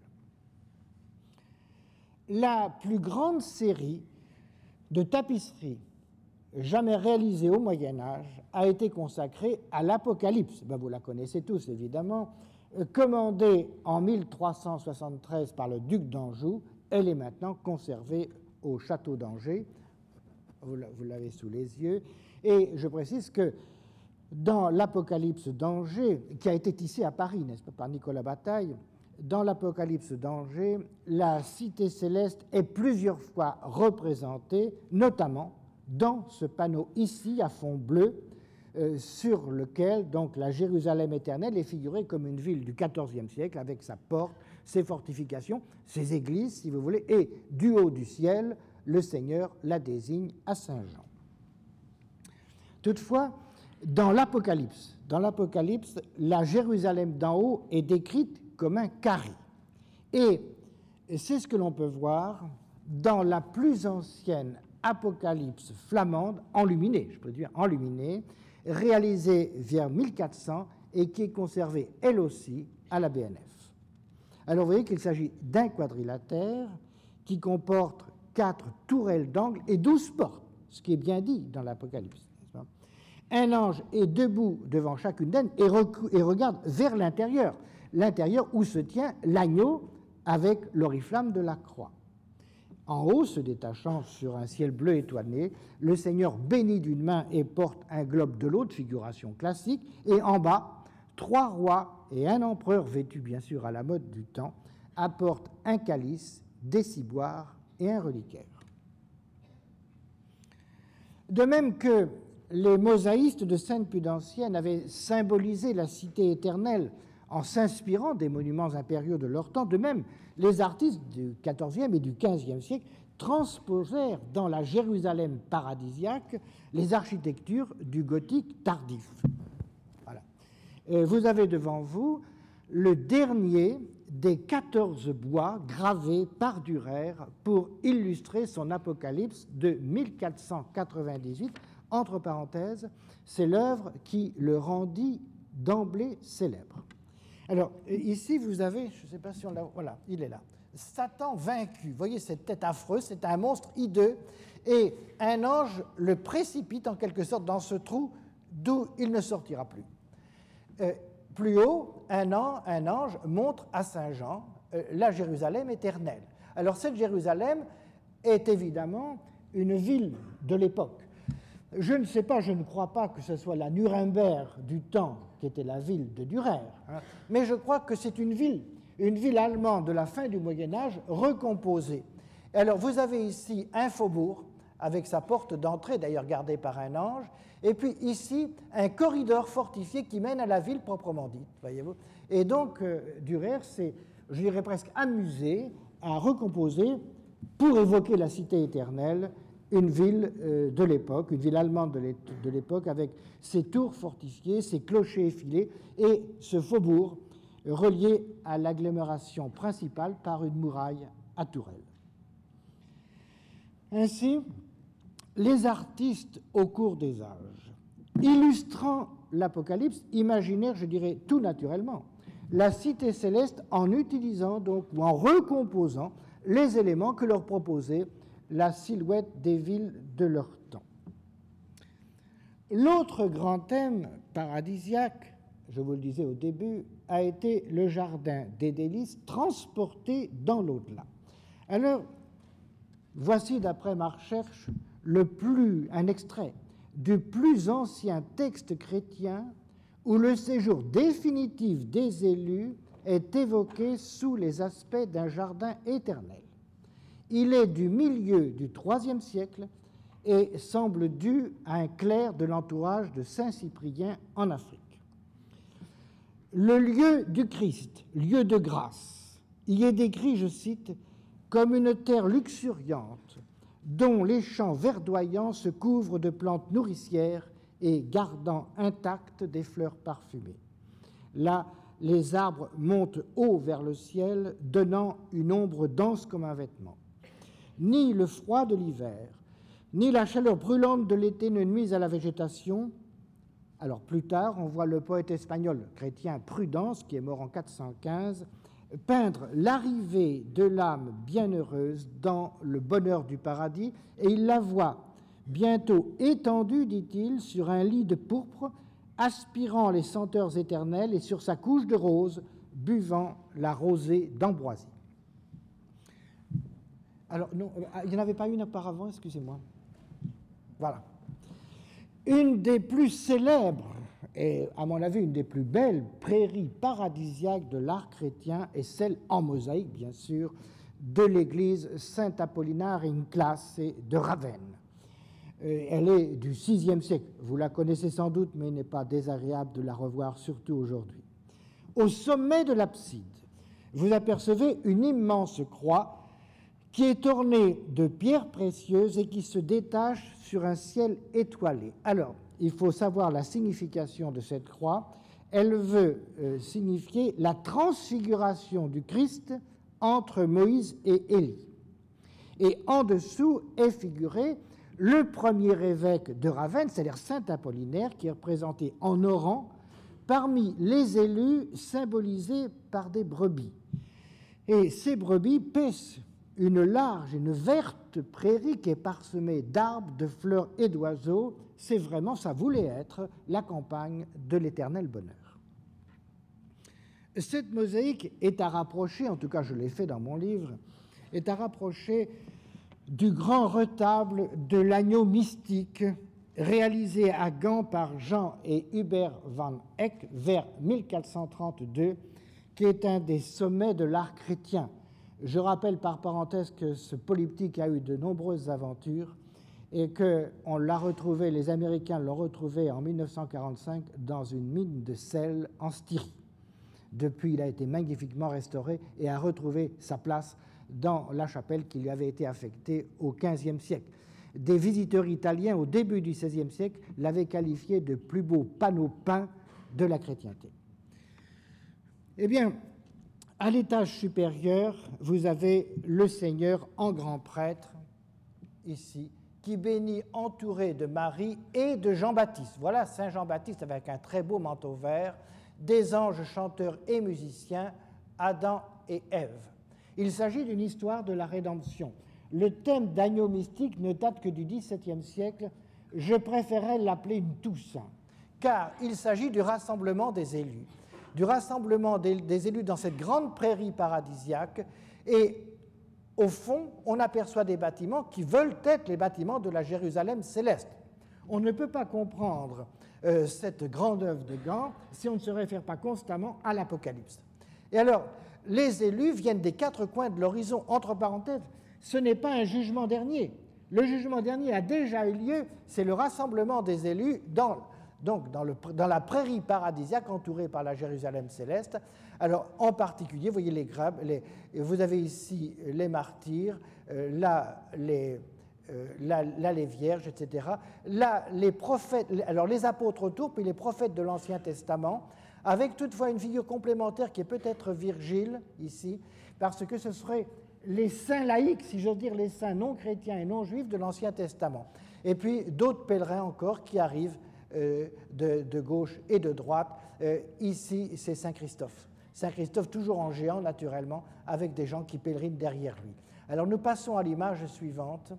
La plus grande série de tapisseries jamais réalisée au Moyen-Âge, a été consacrée à l'Apocalypse. Ben, vous la connaissez tous, évidemment. Commandée en mille trois cent soixante-treize par le duc d'Anjou, elle est maintenant conservée au château d'Angers. Vous l'avez sous les yeux. Et je précise que dans l'Apocalypse d'Angers, qui a été tissé à Paris, n'est-ce pas, par Nicolas Bataille, dans l'Apocalypse d'Angers, la cité céleste est plusieurs fois représentée, notamment dans ce panneau ici, à fond bleu, euh, sur lequel donc la Jérusalem éternelle est figurée comme une ville du quatorzième siècle, avec sa porte, ses fortifications, ses églises, si vous voulez, et du haut du ciel, le Seigneur la désigne à Saint-Jean. Toutefois, dans l'Apocalypse, dans l'Apocalypse, la Jérusalem d'en haut est décrite comme un carré. Et c'est ce que l'on peut voir dans la plus ancienne Apocalypse flamande, enluminée, je peux dire enluminée, réalisée vers mille quatre cents et qui est conservée, elle aussi, à la B N F. Alors vous voyez qu'il s'agit d'un quadrilatère qui comporte quatre tourelles d'angle et douze portes, ce qui est bien dit dans l'Apocalypse. Un ange est debout devant chacune d'elles et, et regarde vers l'intérieur, l'intérieur où se tient l'agneau avec l'oriflamme de la croix. En haut, se détachant sur un ciel bleu étoilé, le Seigneur bénit d'une main et porte un globe de l'autre, figuration classique, et en bas, trois rois et un empereur vêtus bien sûr à la mode du temps apportent un calice, des ciboires et un reliquaire. De même que les mosaïstes de Sainte-Pudancienne avaient symbolisé la cité éternelle en s'inspirant des monuments impériaux de leur temps, de même, les artistes du quatorzième et du quinzième siècle transposèrent dans la Jérusalem paradisiaque les architectures du gothique tardif. Voilà. Et vous avez devant vous le dernier des quatorze bois gravés par Dürer pour illustrer son Apocalypse de mille quatre cent quatre-vingt-dix-huit. Entre parenthèses, c'est l'œuvre qui le rendit d'emblée célèbre. Alors, ici, vous avez, je ne sais pas si on l'a... Voilà, il est là. Satan vaincu. Vous voyez cette tête affreuse, c'est un monstre hideux, et un ange le précipite en quelque sorte dans ce trou d'où il ne sortira plus. Euh, plus haut, un, an, un ange montre à Saint-Jean euh, la Jérusalem éternelle. Alors, cette Jérusalem est évidemment une ville de l'époque. Je ne sais pas, je ne crois pas que ce soit la Nuremberg du temps qui était la ville de Dürer, hein, mais je crois que c'est une ville, une ville allemande de la fin du Moyen-Âge recomposée. Alors vous avez ici un faubourg avec sa porte d'entrée, d'ailleurs gardée par un ange, et puis ici un corridor fortifié qui mène à la ville proprement dite, voyez-vous. Et donc euh, Dürer s'est, je dirais presque amusé à recomposer, pour évoquer la cité éternelle, une ville de l'époque, une ville allemande de l'époque, avec ses tours fortifiées, ses clochers effilés et ce faubourg relié à l'agglomération principale par une muraille à tourelles. Ainsi, les artistes au cours des âges, illustrant l'Apocalypse, imaginèrent, je dirais tout naturellement, la cité céleste en utilisant donc ou en recomposant les éléments que leur proposait la silhouette des villes de leur temps. L'autre grand thème paradisiaque, je vous le disais au début, a été le jardin des délices transporté dans l'au-delà. Alors, voici d'après ma recherche le plus, un extrait du plus ancien texte chrétien où le séjour définitif des élus est évoqué sous les aspects d'un jardin éternel. Il est du milieu du troisième siècle et semble dû à un clerc de l'entourage de Saint-Cyprien en Afrique. Le lieu du Christ, lieu de grâce, y est décrit, je cite, comme une terre luxuriante dont les champs verdoyants se couvrent de plantes nourricières et gardant intactes des fleurs parfumées. Là, les arbres montent haut vers le ciel, donnant une ombre dense comme un vêtement. Ni le froid de l'hiver, ni la chaleur brûlante de l'été ne nuisent à la végétation. Alors plus tard, on voit le poète espagnol chrétien Prudence, qui est mort en quatre cent quinze, peindre l'arrivée de l'âme bienheureuse dans le bonheur du paradis, et il la voit bientôt étendu, dit-il, sur un lit de pourpre, aspirant les senteurs éternelles et sur sa couche de rose, buvant la rosée d'ambroisie. Alors, non, il n'y en avait pas une auparavant, excusez-moi. Voilà. Une des plus célèbres, et à mon avis une des plus belles prairies paradisiaques de l'art chrétien est celle en mosaïque, bien sûr, de l'église Saint-Apollinaire in Classe de Ravenne. Elle est du sixième siècle. Vous la connaissez sans doute, mais il n'est pas désagréable de la revoir, surtout aujourd'hui. Au sommet de l'abside, vous apercevez une immense croix qui est ornée de pierres précieuses et qui se détache sur un ciel étoilé. Alors, il faut savoir la signification de cette croix. Elle veut euh, signifier la transfiguration du Christ entre Moïse et Élie. Et en dessous est figuré le premier évêque de Ravenne, c'est-à-dire saint Apollinaire, qui est représenté en orant parmi les élus symbolisés par des brebis. Et ces brebis paissent une large, une verte prairie qui est parsemée d'arbres, de fleurs et d'oiseaux. C'est vraiment, ça voulait être la campagne de l'éternel bonheur. Cette mosaïque est à rapprocher, en tout cas je l'ai fait dans mon livre, est à rapprocher du grand retable de l'agneau mystique réalisé à Gand par Jean et Hubert van Eyck vers mille quatre cent trente-deux, qui est un des sommets de l'art chrétien. Je rappelle par parenthèse que ce polyptyque a eu de nombreuses aventures et que on l'a retrouvé, les Américains l'ont retrouvé en mille neuf cent quarante-cinq dans une mine de sel en Styrie. Depuis, il a été magnifiquement restauré et a retrouvé sa place dans la chapelle qui lui avait été affectée au quinzième siècle. Des visiteurs italiens au début du seizième siècle l'avaient qualifié de plus beau panneau peint de la chrétienté. Eh bien, à l'étage supérieur, vous avez le Seigneur en grand prêtre, ici, qui bénit entouré de Marie et de Jean-Baptiste. Voilà Saint Jean-Baptiste avec un très beau manteau vert, des anges chanteurs et musiciens, Adam et Ève. Il s'agit d'une histoire de la rédemption. Le thème d'agneau mystique ne date que du dix-septième siècle. Je préférais l'appeler une Toussaint, car il s'agit du rassemblement des élus, du rassemblement des, des élus dans cette grande prairie paradisiaque. Et au fond, on aperçoit des bâtiments qui veulent être les bâtiments de la Jérusalem céleste. On ne peut pas comprendre euh, cette grande œuvre de Gand si on ne se réfère pas constamment à l'Apocalypse. Et alors, les élus viennent des quatre coins de l'horizon. Entre parenthèses, ce n'est pas un jugement dernier. Le jugement dernier a déjà eu lieu, c'est le rassemblement des élus dans, donc dans, le, dans la prairie paradisiaque entourée par la Jérusalem céleste. Alors, en particulier, vous voyez les graves, les, vous avez ici les martyrs, euh, là, les, euh, là, là les vierges, et cetera. Là, les prophètes, alors les apôtres autour, puis les prophètes de l'Ancien Testament, avec toutefois une figure complémentaire qui est peut-être Virgile, ici, parce que ce serait les saints laïcs, si j'ose dire, les saints non chrétiens et non juifs de l'Ancien Testament. Et puis d'autres pèlerins encore qui arrivent euh, de, de gauche et de droite. Euh, ici, c'est Saint Christophe. Saint Christophe, toujours en géant, naturellement, avec des gens qui pèlerinent derrière lui. Alors nous passons à l'image suivante.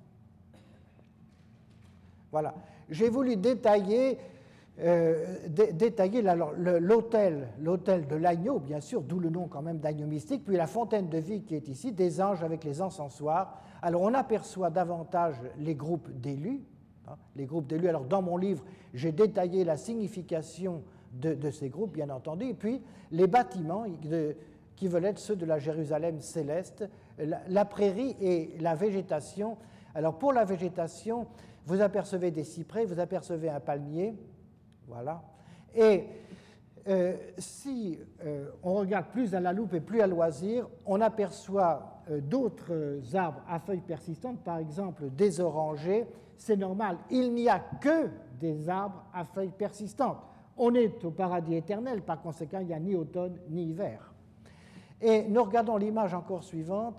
Voilà. J'ai voulu détailler... Euh, dé- détailler l'autel, l'autel de l'agneau, bien sûr, d'où le nom quand même d'agneau mystique, puis la fontaine de vie qui est ici, des anges avec les encensoirs. Alors on aperçoit davantage les groupes d'élus, hein, les groupes d'élus. Alors dans mon livre, j'ai détaillé la signification de, de ces groupes, bien entendu, et puis les bâtiments de, qui veulent être ceux de la Jérusalem céleste, la, la prairie et la végétation. Alors pour la végétation, vous apercevez des cyprès, vous apercevez un palmier. Voilà. Et euh, si euh, on regarde plus à la loupe et plus à loisir, on aperçoit euh, d'autres arbres à feuilles persistantes, par exemple des orangers. C'est normal, il n'y a que des arbres à feuilles persistantes. On est au paradis éternel, par conséquent, il n'y a ni automne ni hiver. Et nous regardons l'image encore suivante.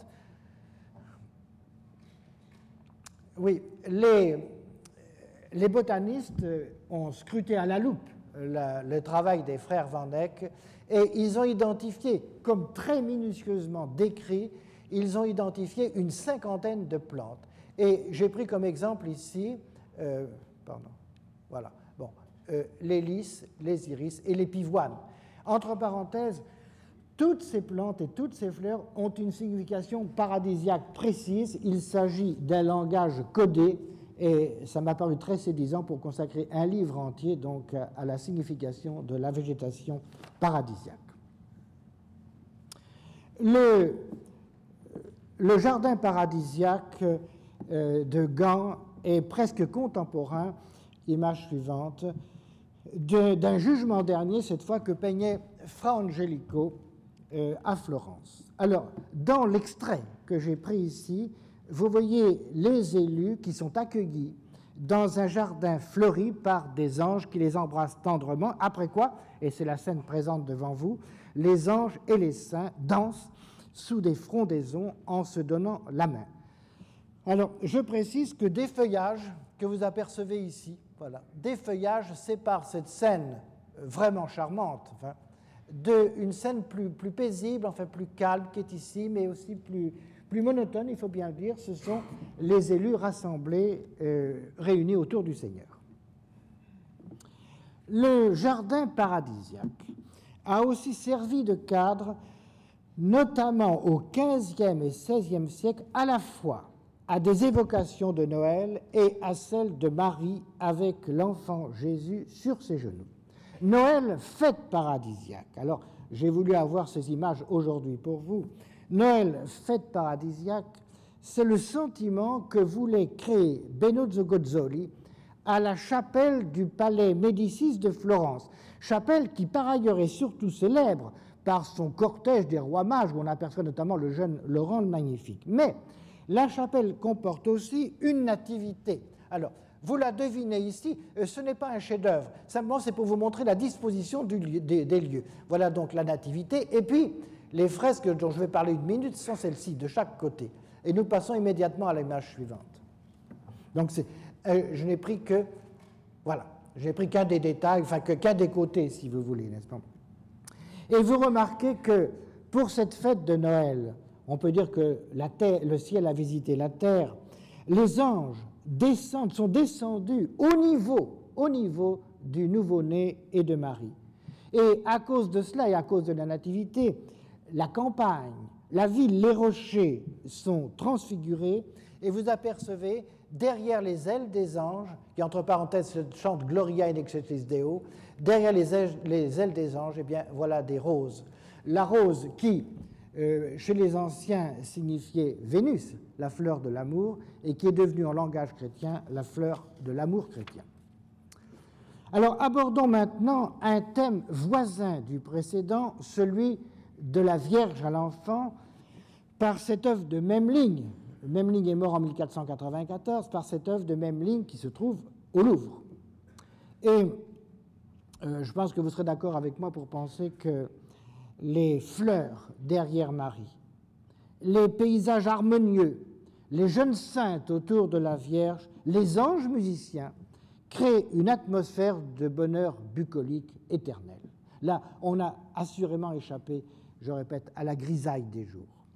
Oui, les... Les botanistes ont scruté à la loupe la, le travail des frères Van Eyck et ils ont identifié, comme très minutieusement décrit, ils ont identifié une cinquantaine de plantes. Et j'ai pris comme exemple ici euh, pardon, voilà, bon, euh, les lys, les iris et les pivoines. Entre parenthèses, toutes ces plantes et toutes ces fleurs ont une signification paradisiaque précise. Il s'agit d'un langage codé et ça m'a paru très séduisant pour consacrer un livre entier donc, à la signification de la végétation paradisiaque. Le, le jardin paradisiaque euh, de Gand est presque contemporain, image suivante, d'un jugement dernier, cette fois, que peignait Fra Angelico euh, à Florence. Alors, dans l'extrait que j'ai pris ici, vous voyez les élus qui sont accueillis dans un jardin fleuri par des anges qui les embrassent tendrement, après quoi, et c'est la scène présente devant vous, les anges et les saints dansent sous des frondaisons en se donnant la main. Alors, je précise que des feuillages que vous apercevez ici, voilà, des feuillages séparent cette scène vraiment charmante enfin, d'une scène plus, plus paisible, enfin plus calme qui est ici, mais aussi plus, plus monotone, il faut bien le dire. Ce sont les élus rassemblés, euh, réunis autour du Seigneur. Le jardin paradisiaque a aussi servi de cadre, notamment au quinzième et seizième siècle, à la fois à des évocations de Noël et à celles de Marie avec l'enfant Jésus sur ses genoux. Noël, fête paradisiaque. Alors, j'ai voulu avoir ces images aujourd'hui pour vous. Noël, fête paradisiaque, c'est le sentiment que voulait créer Benozzo Gozzoli à la chapelle du palais Médicis de Florence. Chapelle qui, par ailleurs, est surtout célèbre par son cortège des rois mages, où on aperçoit notamment le jeune Laurent le Magnifique. Mais la chapelle comporte aussi une nativité. Alors, vous la devinez ici, ce n'est pas un chef-d'œuvre, simplement c'est pour vous montrer la disposition du lieu, des, des lieux. Voilà donc la nativité. Et puis, les fresques dont je vais parler une minute sont celles-ci, de chaque côté. Et nous passons immédiatement à l'image suivante. Donc, euh, je n'ai pris que, voilà, je n'ai pris qu'un des détails, enfin, que, qu'un des côtés, si vous voulez, n'est-ce pas? Et vous remarquez que pour cette fête de Noël, on peut dire que la terre, le ciel a visité la terre, les anges descendent, sont descendus au niveau, au niveau du nouveau-né et de Marie. Et à cause de cela et à cause de la nativité, la campagne, la ville, les rochers sont transfigurés et vous apercevez derrière les ailes des anges, qui entre parenthèses chantent Gloria in excelsis Deo, derrière les ailes, les ailes des anges, eh bien voilà des roses. La rose qui, Euh, chez les anciens, signifiait Vénus, la fleur de l'amour, et qui est devenue en langage chrétien la fleur de l'amour chrétien. Alors abordons maintenant un thème voisin du précédent, celui de la Vierge à l'enfant, par cette œuvre de Memling. Memling est mort en mille quatre cent quatre-vingt-quatorze, par cette œuvre de Memling qui se trouve au Louvre. Et euh, je pense que vous serez d'accord avec moi pour penser que les fleurs derrière Marie, les paysages harmonieux, les jeunes saintes autour de la Vierge, les anges musiciens créent une atmosphère de bonheur bucolique éternel. Là, on a assurément échappé, je répète, à la grisaille des jours.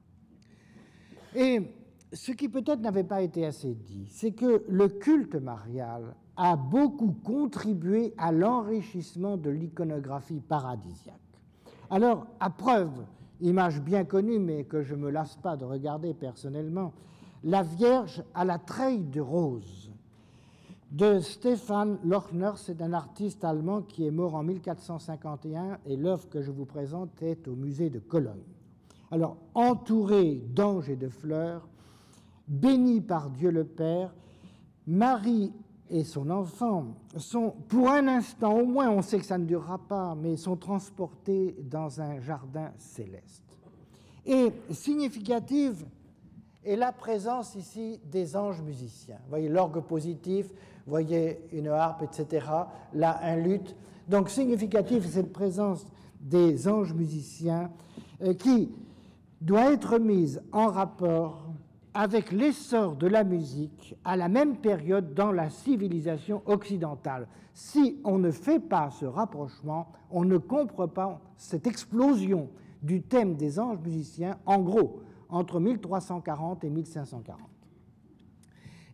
Et ce qui peut-être n'avait pas été assez dit, c'est que le culte marial a beaucoup contribué à l'enrichissement de l'iconographie paradisiaque. Alors, à preuve, image bien connue, mais que je ne me lasse pas de regarder personnellement, la Vierge à la treille de rose de Stefan Lochner, c'est un artiste allemand qui est mort en mille quatre cent cinquante et un et l'œuvre que je vous présente est au musée de Cologne. Alors, entourée d'anges et de fleurs, bénie par Dieu le Père, Marie et son enfant sont, pour un instant au moins, on sait que ça ne durera pas, mais sont transportés dans un jardin céleste. Et significative est la présence ici des anges musiciens. Vous voyez l'orgue positif, vous voyez une harpe, et cetera. Là, un luth. Donc significative est cette présence des anges musiciens euh, qui doit être mise en rapport avec l'essor de la musique à la même période dans la civilisation occidentale. Si on ne fait pas ce rapprochement, on ne comprend pas cette explosion du thème des anges musiciens, en gros, entre mille trois cent quarante et mille cinq cent quarante.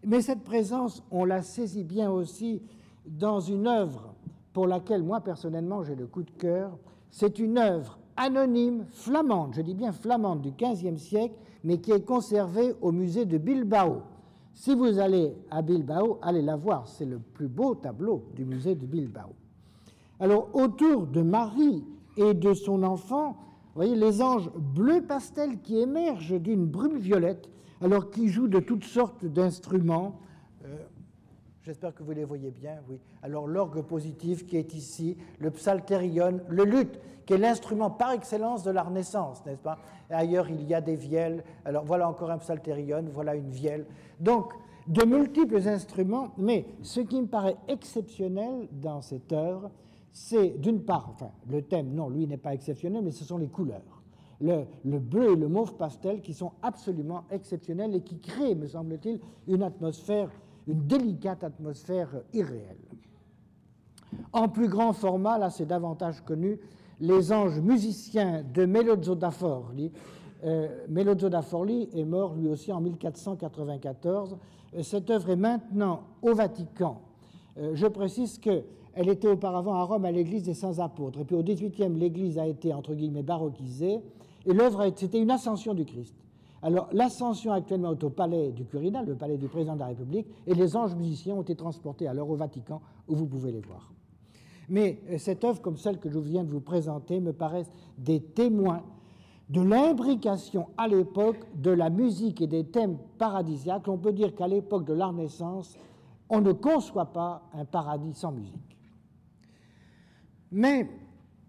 Mais cette présence, on la saisit bien aussi dans une œuvre pour laquelle, moi, personnellement, j'ai le coup de cœur. C'est une œuvre anonyme, flamande, je dis bien flamande, du quinzième siècle, mais qui est conservée au musée de Bilbao. Si vous allez à Bilbao, allez la voir, c'est le plus beau tableau du musée de Bilbao. Alors, autour de Marie et de son enfant, vous voyez les anges bleu pastel qui émergent d'une brume violette, alors qui jouent de toutes sortes d'instruments. Euh, J'espère que vous les voyez bien, oui. Alors, l'orgue positif qui est ici, le psalterion, le luth, qui est l'instrument par excellence de la Renaissance, n'est-ce pas? Et ailleurs, il y a des vielles. Alors, voilà encore un psalterion, voilà une vielle. Donc, de multiples instruments, mais ce qui me paraît exceptionnel dans cette œuvre, c'est d'une part, enfin, le thème, non, lui n'est pas exceptionnel, mais ce sont les couleurs. Le, le bleu et le mauve pastel qui sont absolument exceptionnels et qui créent, me semble-t-il, une atmosphère, une délicate atmosphère irréelle. En plus grand format, là c'est davantage connu, les anges musiciens de Melozzo da Forlì. Euh, Melozzo da Forlì est mort lui aussi en mille quatre cent quatre-vingt-quatorze. Cette œuvre est maintenant au Vatican. Euh, je précise qu'elle était auparavant à Rome à l'église des Saints-Apôtres. Et puis au dix-huitième, l'église a été, entre guillemets, baroquisée. Et l'œuvre, c'était une ascension du Christ. Alors, l'ascension actuellement est au palais du Quirinal, le palais du président de la République, et les anges musiciens ont été transportés alors au Vatican, où vous pouvez les voir. Mais cette œuvre, comme celle que je viens de vous présenter, me paraissent des témoins de l'imbrication à l'époque de la musique et des thèmes paradisiaques. On peut dire qu'à l'époque de la Renaissance, on ne conçoit pas un paradis sans musique. Mais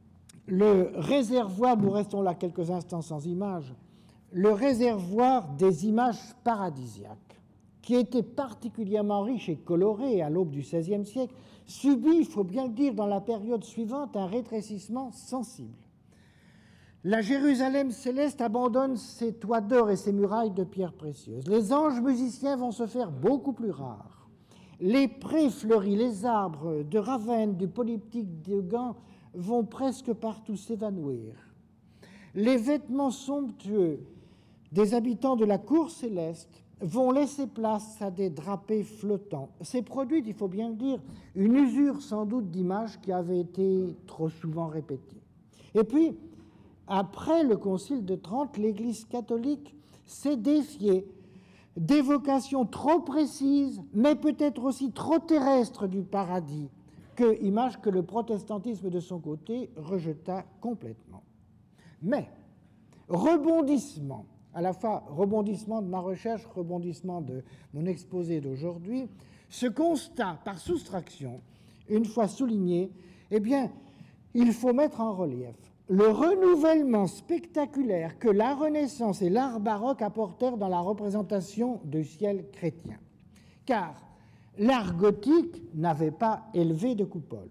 le réservoir, nous restons là quelques instants sans images, le réservoir des images paradisiaques, qui était particulièrement riche et coloré à l'aube du seizième siècle, subit, il faut bien le dire, dans la période suivante, un rétrécissement sensible. La Jérusalem céleste abandonne ses toits d'or et ses murailles de pierres précieuses. Les anges musiciens vont se faire beaucoup plus rares. Les prés fleuris, les arbres de Ravenne, du polyptyque de Gand vont presque partout s'évanouir. Les vêtements somptueux des habitants de la cour céleste vont laisser place à des drapés flottants. C'est produit, il faut bien le dire, une usure sans doute d'images qui avait été trop souvent répétée. Et puis, après le Concile de Trente, l'Église catholique s'est défiée d'évocations trop précises, mais peut-être aussi trop terrestres du paradis, que, image que le protestantisme de son côté rejeta complètement. Mais, rebondissement, à la fois rebondissement de ma recherche, rebondissement de mon exposé d'aujourd'hui, ce constat par soustraction, une fois souligné, eh bien, il faut mettre en relief le renouvellement spectaculaire que la Renaissance et l'art baroque apportèrent dans la représentation du ciel chrétien. Car l'art gothique n'avait pas élevé de coupole.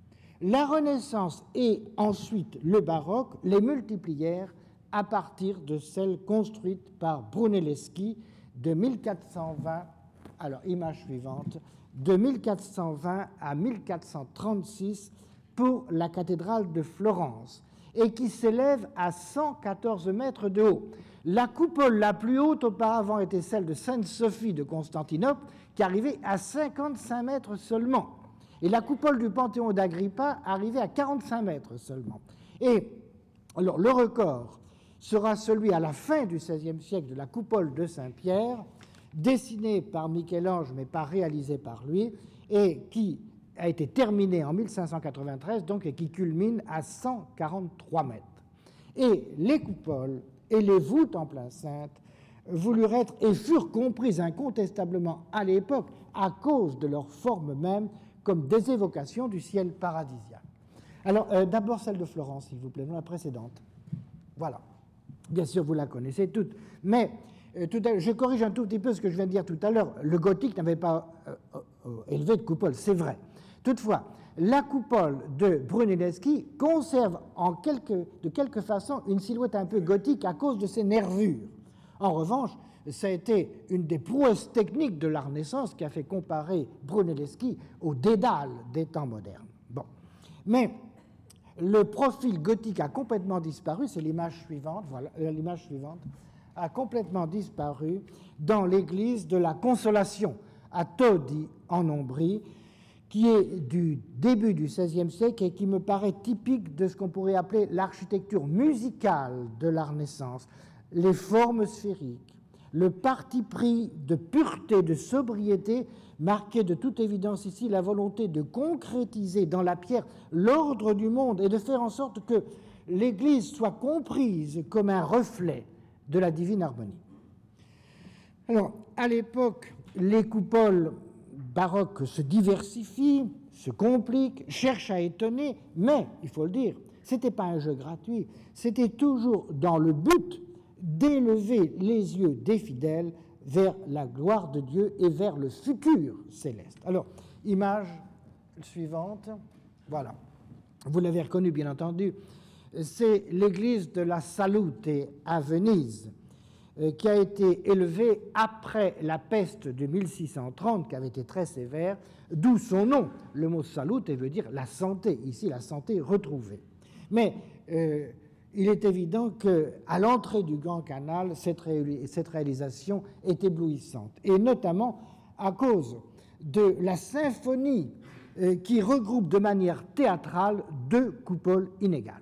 La Renaissance et ensuite le baroque les multiplièrent à partir de celles construites par Brunelleschi de mille quatre cent vingt, alors image suivante, de mille quatre cent vingt à mille quatre cent trente-six pour la cathédrale de Florence, et qui s'élève à cent quatorze mètres de haut. La coupole la plus haute auparavant était celle de Sainte-Sophie de Constantinople, qui arrivait à cinquante-cinq mètres seulement. Et la coupole du Panthéon d'Agrippa arrivait à quarante-cinq mètres seulement. Et alors, le record sera celui à la fin du seizième siècle de la coupole de Saint-Pierre, dessinée par Michel-Ange mais pas réalisée par lui, et qui a été terminée en mille cinq cent quatre-vingt-treize, donc, et qui culmine à cent quarante-trois mètres. Et les coupoles et les voûtes en plein cintre voulurent être et furent comprises incontestablement à l'époque, à cause de leur forme même, comme des évocations du ciel paradisiaque. Alors, euh, d'abord celle de Florence, s'il vous plaît, non la précédente. Voilà. Bien sûr, vous la connaissez toutes. Mais euh, tout à, je corrige un tout petit peu ce que je viens de dire tout à l'heure. Le gothique n'avait pas euh, euh, élevé de coupole, c'est vrai. Toutefois, la coupole de Brunelleschi conserve en quelque, de quelque façon une silhouette un peu gothique à cause de ses nervures. En revanche, ça a été une des prouesses techniques de la Renaissance qui a fait comparer Brunelleschi au Dédale des temps modernes. Bon. Mais le profil gothique a complètement disparu, c'est l'image suivante, voilà, l'image suivante, a complètement disparu dans l'église de la Consolation, à Todi en Ombrie, qui est du début du seizième siècle et qui me paraît typique de ce qu'on pourrait appeler l'architecture musicale de la Renaissance, les formes sphériques, le parti pris de pureté, de sobriété, marqué de toute évidence ici la volonté de concrétiser dans la pierre l'ordre du monde et de faire en sorte que l'Église soit comprise comme un reflet de la divine harmonie. Alors, à l'époque, les coupoles baroques se diversifient, se compliquent, cherchent à étonner, mais, il faut le dire, ce n'était pas un jeu gratuit, c'était toujours dans le but d'élever les yeux des fidèles vers la gloire de Dieu et vers le futur céleste. Alors, image suivante, voilà. Vous l'avez reconnu, bien entendu, c'est l'église de la Salute à Venise, euh, qui a été élevée après la peste de mille six cent trente, qui avait été très sévère, d'où son nom. Le mot salute veut dire la santé, ici la santé retrouvée. Mais euh, il est évident qu'à l'entrée du Grand Canal, cette, ré cette réalisation est éblouissante, et notamment à cause de la symphonie euh, qui regroupe de manière théâtrale deux coupoles inégales.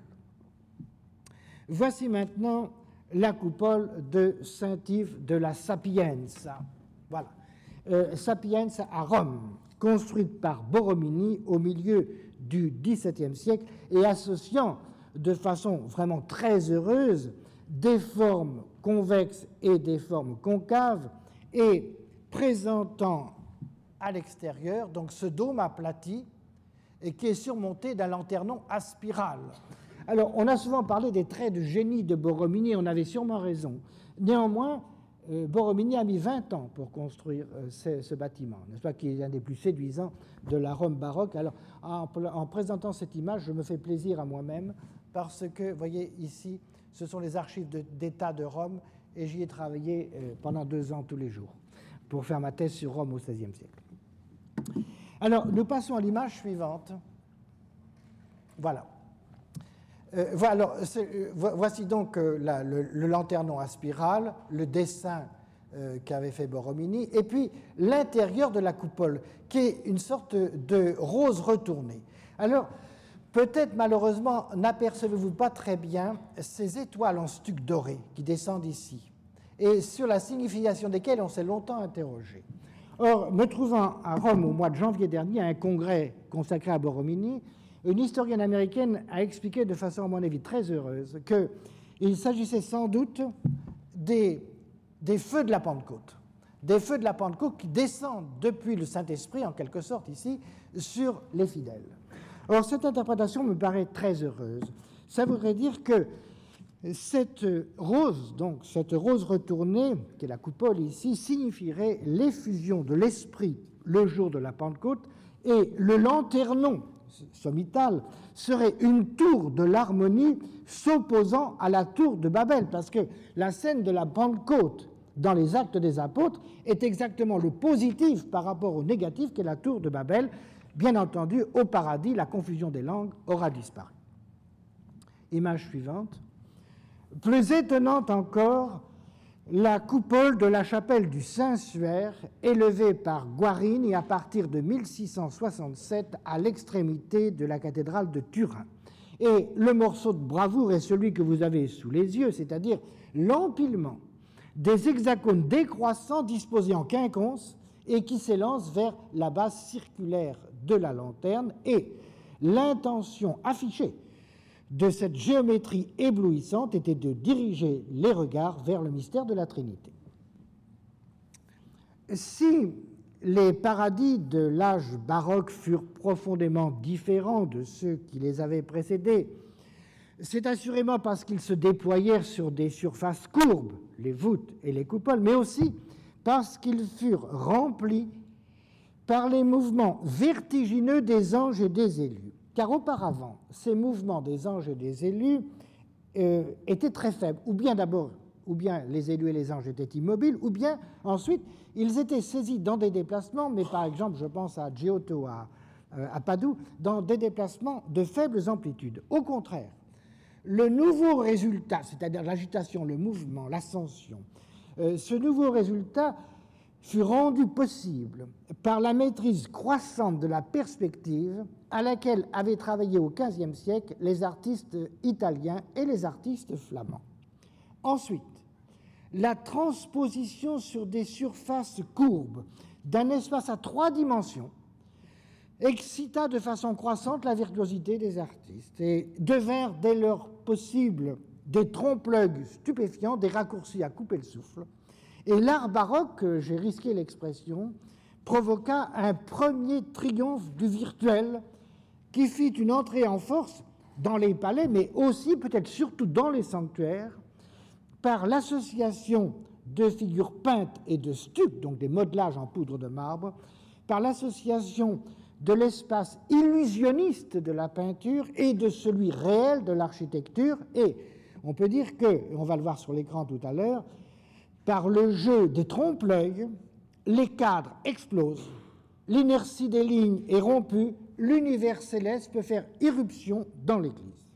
Voici maintenant la coupole de Saint-Yves de la Sapienza. Voilà. Euh, Sapienza à Rome, construite par Borromini au milieu du dix-septième siècle et associant de façon vraiment très heureuse des formes convexes et des formes concaves et présentant à l'extérieur donc ce dôme aplati et qui est surmonté d'un lanternon à spirale. Alors, on a souvent parlé des traits de génie de Borromini, on avait sûrement raison. Néanmoins, euh, Borromini a mis vingt ans pour construire euh, ce, ce bâtiment, n'est-ce pas, qui est l'un des plus séduisants de la Rome baroque. Alors, en, en présentant cette image, je me fais plaisir à moi-même parce que, vous voyez, ici, ce sont les archives d'État de Rome et j'y ai travaillé euh, pendant deux ans tous les jours pour faire ma thèse sur Rome au seizième siècle. Alors, nous passons à l'image suivante. Voilà. Euh, voilà alors, euh, voici donc euh, la, le, le lanternon à spirale, le dessin euh, qu'avait fait Borromini, et puis l'intérieur de la coupole, qui est une sorte de rose retournée. Alors, peut-être malheureusement, n'apercevez-vous pas très bien ces étoiles en stuc doré qui descendent ici, et sur la signification desquelles on s'est longtemps interrogé. Or, me trouvant à Rome au mois de janvier dernier à un congrès consacré à Borromini, une historienne américaine a expliqué de façon, à mon avis, très heureuse qu'il s'agissait sans doute des, des feux de la Pentecôte, des feux de la Pentecôte qui descendent depuis le Saint-Esprit, en quelque sorte ici, sur les fidèles. Or, cette interprétation me paraît très heureuse. Ça voudrait dire que cette rose, donc cette rose retournée, qui est la coupole ici, signifierait l'effusion de l'Esprit le jour de la Pentecôte, et le lanternon sommitale serait une tour de l'harmonie s'opposant à la tour de Babel, parce que la scène de la Pentecôte dans les Actes des Apôtres est exactement le positif par rapport au négatif qu'est la tour de Babel. Bien entendu, au paradis, la confusion des langues aura disparu. Image suivante. Plus étonnante encore, la coupole de la chapelle du Saint-Suaire, élevée par Guarini à partir de mille six cent soixante-sept à l'extrémité de la cathédrale de Turin. Et le morceau de bravoure est celui que vous avez sous les yeux, c'est-à-dire l'empilement des hexagones décroissants disposés en quinconce et qui s'élancent vers la base circulaire de la lanterne, et l'intention affichée de cette géométrie éblouissante était de diriger les regards vers le mystère de la Trinité. Si les paradis de l'âge baroque furent profondément différents de ceux qui les avaient précédés, c'est assurément parce qu'ils se déployèrent sur des surfaces courbes, les voûtes et les coupoles, mais aussi parce qu'ils furent remplis par les mouvements vertigineux des anges et des élus. Car auparavant, ces mouvements des anges et des élus euh, étaient très faibles, ou bien d'abord, ou bien les élus et les anges étaient immobiles, ou bien ensuite, ils étaient saisis dans des déplacements, mais par exemple, je pense à Giotto, à, euh, à Padoue, dans des déplacements de faibles amplitudes. Au contraire, le nouveau résultat, c'est-à-dire l'agitation, le mouvement, l'ascension, euh, ce nouveau résultat fut rendu possible par la maîtrise croissante de la perspective à laquelle avaient travaillé au quinzième siècle les artistes italiens et les artistes flamands. Ensuite, la transposition sur des surfaces courbes d'un espace à trois dimensions excita de façon croissante la virtuosité des artistes et devinrent dès lors possibles des trompe-l'œil stupéfiants, des raccourcis à couper le souffle. Et l'art baroque, j'ai risqué l'expression, provoqua un premier triomphe du virtuel qui fit une entrée en force dans les palais, mais aussi, peut-être surtout dans les sanctuaires, par l'association de figures peintes et de stucs, donc des modelages en poudre de marbre, par l'association de l'espace illusionniste de la peinture et de celui réel de l'architecture, et on peut dire que, on va le voir sur l'écran tout à l'heure, par le jeu des trompe-l'œil, les cadres explosent, l'inertie des lignes est rompue, l'univers céleste peut faire irruption dans l'Église.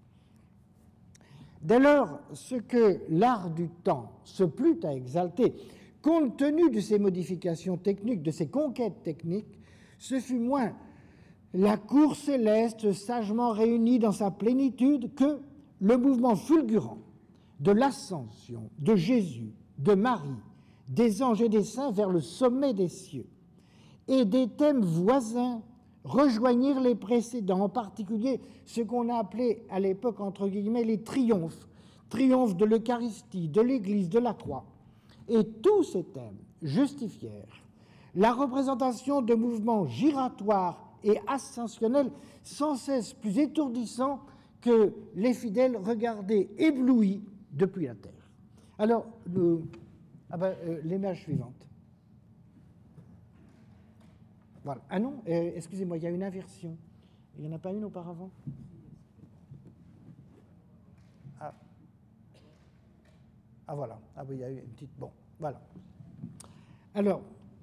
Dès lors, ce que l'art du temps se plut à exalter, compte tenu de ces modifications techniques, de ces conquêtes techniques, ce fut moins la cour céleste sagement réunie dans sa plénitude que le mouvement fulgurant de l'ascension de Jésus, de Marie, des anges et des saints vers le sommet des cieux, et des thèmes voisins rejoignirent les précédents, en particulier ce qu'on a appelé à l'époque, entre guillemets, les triomphes, triomphes de l'Eucharistie, de l'Église, de la croix. Et tous ces thèmes justifièrent la représentation de mouvements giratoires et ascensionnels sans cesse plus étourdissants que les fidèles regardaient éblouis depuis la terre. Alors, le, ah ben, euh, l'image suivante. Voilà. Ah non, euh, excusez-moi, il y a une inversion. Il n'y en a pas une auparavant? Ah. Ah voilà. Ah oui, il y a eu une petite... Bon, voilà. Alors,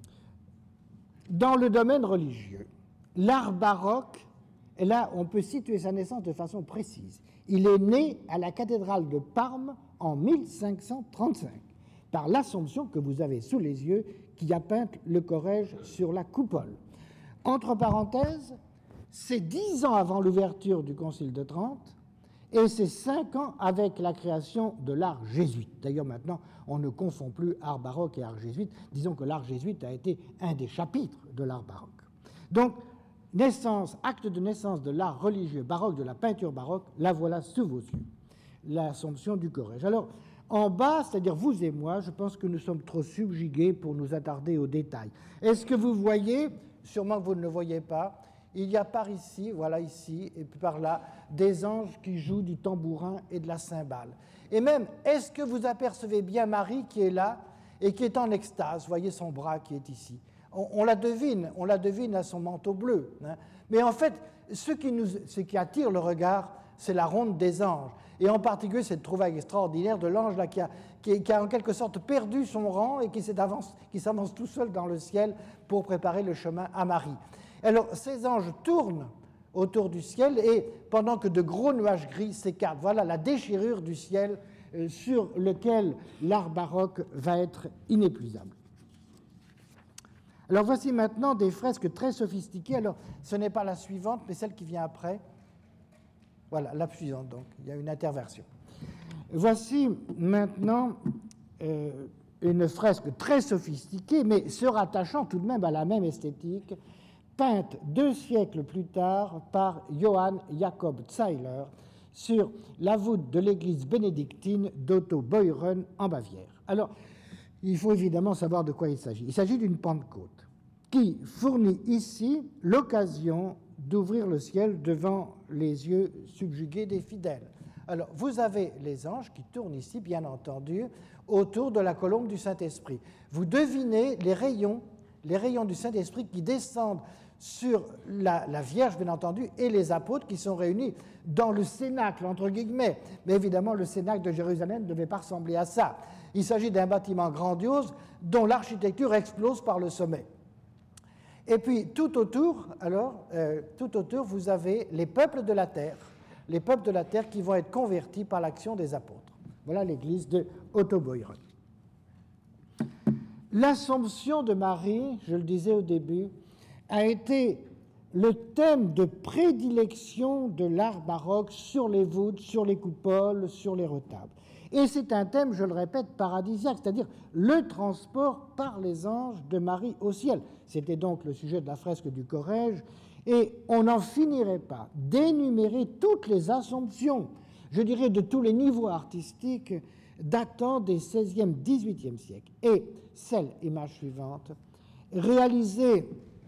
dans le domaine religieux, l'art baroque, et là, on peut situer sa naissance de façon précise. Il est né à la cathédrale de Parme en mille cinq cent trente-cinq, par l'Assomption que vous avez sous les yeux, qui a peint le Corrège sur la coupole. Entre parenthèses, c'est dix ans avant l'ouverture du Concile de Trente, et c'est cinq ans avec la création de l'art jésuite. D'ailleurs, maintenant, on ne confond plus art baroque et art jésuite. Disons que l'art jésuite a été un des chapitres de l'art baroque. Donc, naissance, acte de naissance de l'art religieux baroque, de la peinture baroque, la voilà sous vos yeux, l'Assomption du Corrège. Alors, en bas, c'est-à-dire vous et moi, je pense que nous sommes trop subjugués pour nous attarder aux détails. Est-ce que vous voyez, sûrement que vous ne le voyez pas, il y a par ici, voilà ici, et puis par là, des anges qui jouent du tambourin et de la cymbale. Et même, est-ce que vous apercevez bien Marie qui est là et qui est en extase? Voyez son bras qui est ici. On, on la devine, on la devine à son manteau bleu. Hein. Mais en fait, ce qui, nous, ce qui attire le regard, c'est la ronde des anges. Et en particulier, cette trouvaille extraordinaire de l'ange là, qui, a, qui, qui a en quelque sorte perdu son rang et qui s'avance, qui s'avance tout seul dans le ciel pour préparer le chemin à Marie. Alors, ces anges tournent autour du ciel et pendant que de gros nuages gris s'écartent, voilà la déchirure du ciel euh, sur lequel l'art baroque va être inépuisable. Alors, voici maintenant des fresques très sophistiquées. Alors, ce n'est pas la suivante, mais celle qui vient après. Voilà, la suivante, donc. Il y a une interversion. Voici maintenant euh, une fresque très sophistiquée, mais se rattachant tout de même à la même esthétique, peinte deux siècles plus tard par Johann Jakob Zeiler sur la voûte de l'église bénédictine d'Otto Beuren en Bavière. Alors, il faut évidemment savoir de quoi il s'agit. Il s'agit d'une Pentecôte qui fournit ici l'occasion d'ouvrir le ciel devant les yeux subjugués des fidèles. Alors, vous avez les anges qui tournent ici, bien entendu, autour de la colombe du Saint-Esprit. Vous devinez les rayons, les rayons du Saint-Esprit qui descendent sur la, la Vierge, bien entendu, et les apôtres qui sont réunis dans le cénacle, entre guillemets. Mais évidemment, le cénacle de Jérusalem ne devait pas ressembler à ça. Il s'agit d'un bâtiment grandiose dont l'architecture explose par le sommet. Et puis, tout autour, alors, euh, tout autour, vous avez les peuples de la terre, les peuples de la terre qui vont être convertis par l'action des apôtres. Voilà l'église de Otto Beuren. L'Assomption de Marie, je le disais au début, a été le thème de prédilection de l'art baroque sur les voûtes, sur les coupoles, sur les retables. Et c'est un thème, je le répète, paradisiaque, c'est-à-dire le transport par les anges de Marie au ciel. C'était donc le sujet de la fresque du Corrège, et on n'en finirait pas d'énumérer toutes les assomptions, je dirais de tous les niveaux artistiques, datant des seizième, dix-huitième siècles. Et celle, image suivante, réalisée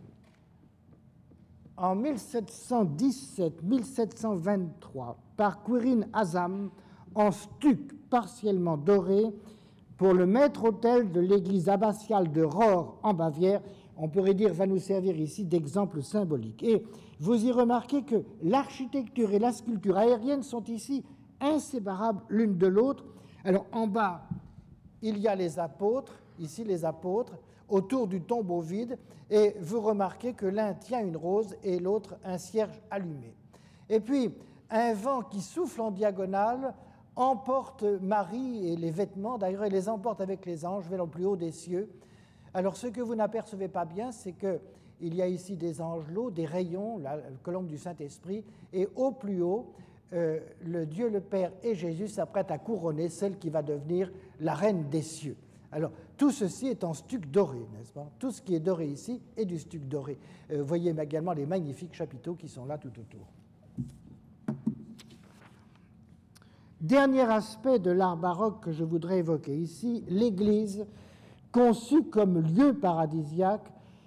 en mille sept cent dix-sept à mille sept cent vingt-trois par Quirin Azam en stuc partiellement doré pour le maître-autel de l'église abbatiale de Rohr en Bavière, on pourrait dire, va nous servir ici d'exemple symbolique. Et vous y remarquez que l'architecture et la sculpture aérienne sont ici inséparables l'une de l'autre. Alors en bas, il y a les apôtres, ici les apôtres, autour du tombeau vide, et vous remarquez que l'un tient une rose et l'autre un cierge allumé. Et puis, un vent qui souffle en diagonale emporte Marie et les vêtements, d'ailleurs, elle les emporte avec les anges vers le plus haut des cieux. Alors, ce que vous n'apercevez pas bien, c'est qu'il y a ici des angelots, des rayons, la colombe du Saint-Esprit, et au plus haut, euh, le Dieu le Père et Jésus s'apprêtent à couronner celle qui va devenir la reine des cieux. Alors, tout ceci est en stuc doré, n'est-ce pas? Tout ce qui est doré ici est du stuc doré. Euh, vous voyez également les magnifiques chapiteaux qui sont là tout autour. Dernier aspect de l'art baroque que je voudrais évoquer ici, l'église conçue comme lieu paradisiaque,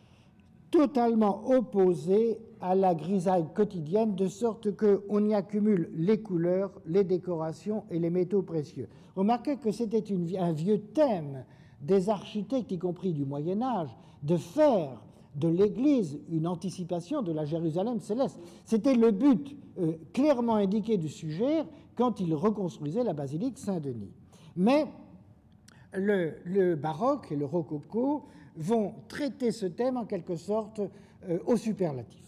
totalement opposé à la grisaille quotidienne, de sorte qu'on y accumule les couleurs, les décorations et les métaux précieux. Remarquez que c'était une, un vieux thème des architectes, y compris du Moyen-Âge, de faire de l'Église une anticipation de la Jérusalem céleste. C'était le but euh, clairement indiqué du sujet quand il reconstruisait la basilique Saint-Denis. Mais le, le baroque et le rococo vont traiter ce thème en quelque sorte euh, au superlatif.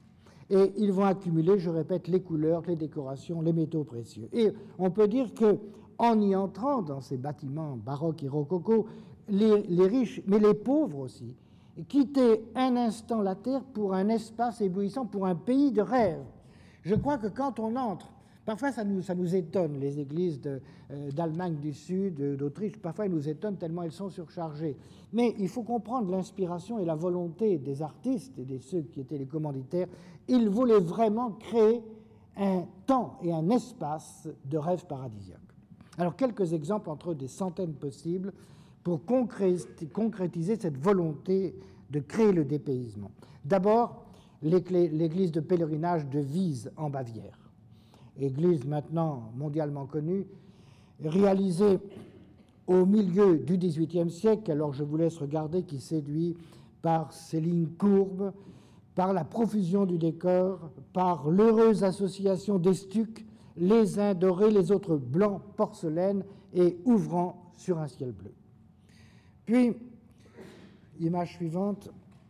Et ils vont accumuler, je répète, les couleurs, les décorations, les métaux précieux. Et on peut dire qu'en y entrant dans ces bâtiments baroques et rococo, les, les riches, mais les pauvres aussi, quittaient un instant la terre pour un espace éblouissant, pour un pays de rêve. Je crois que quand on entre, parfois ça nous, ça nous étonne, les églises de, euh, d'Allemagne du Sud, d'Autriche, parfois elles nous étonnent tellement elles sont surchargées. Mais il faut comprendre l'inspiration et la volonté des artistes et de ceux qui étaient les commanditaires. Ils voulaient vraiment créer un temps et un espace de rêve paradisiaque. Alors quelques exemples entre des centaines possibles pour concrétiser cette volonté de créer le dépaysement. D'abord, l'église de pèlerinage de Wies en Bavière. Église maintenant mondialement connue, réalisée au milieu du dix-huitième siècle, alors je vous laisse regarder, qui séduit par ses lignes courbes, par la profusion du décor, par l'heureuse association des stucs, les uns dorés, les autres blancs porcelaine et ouvrant sur un ciel bleu. Puis, image suivante,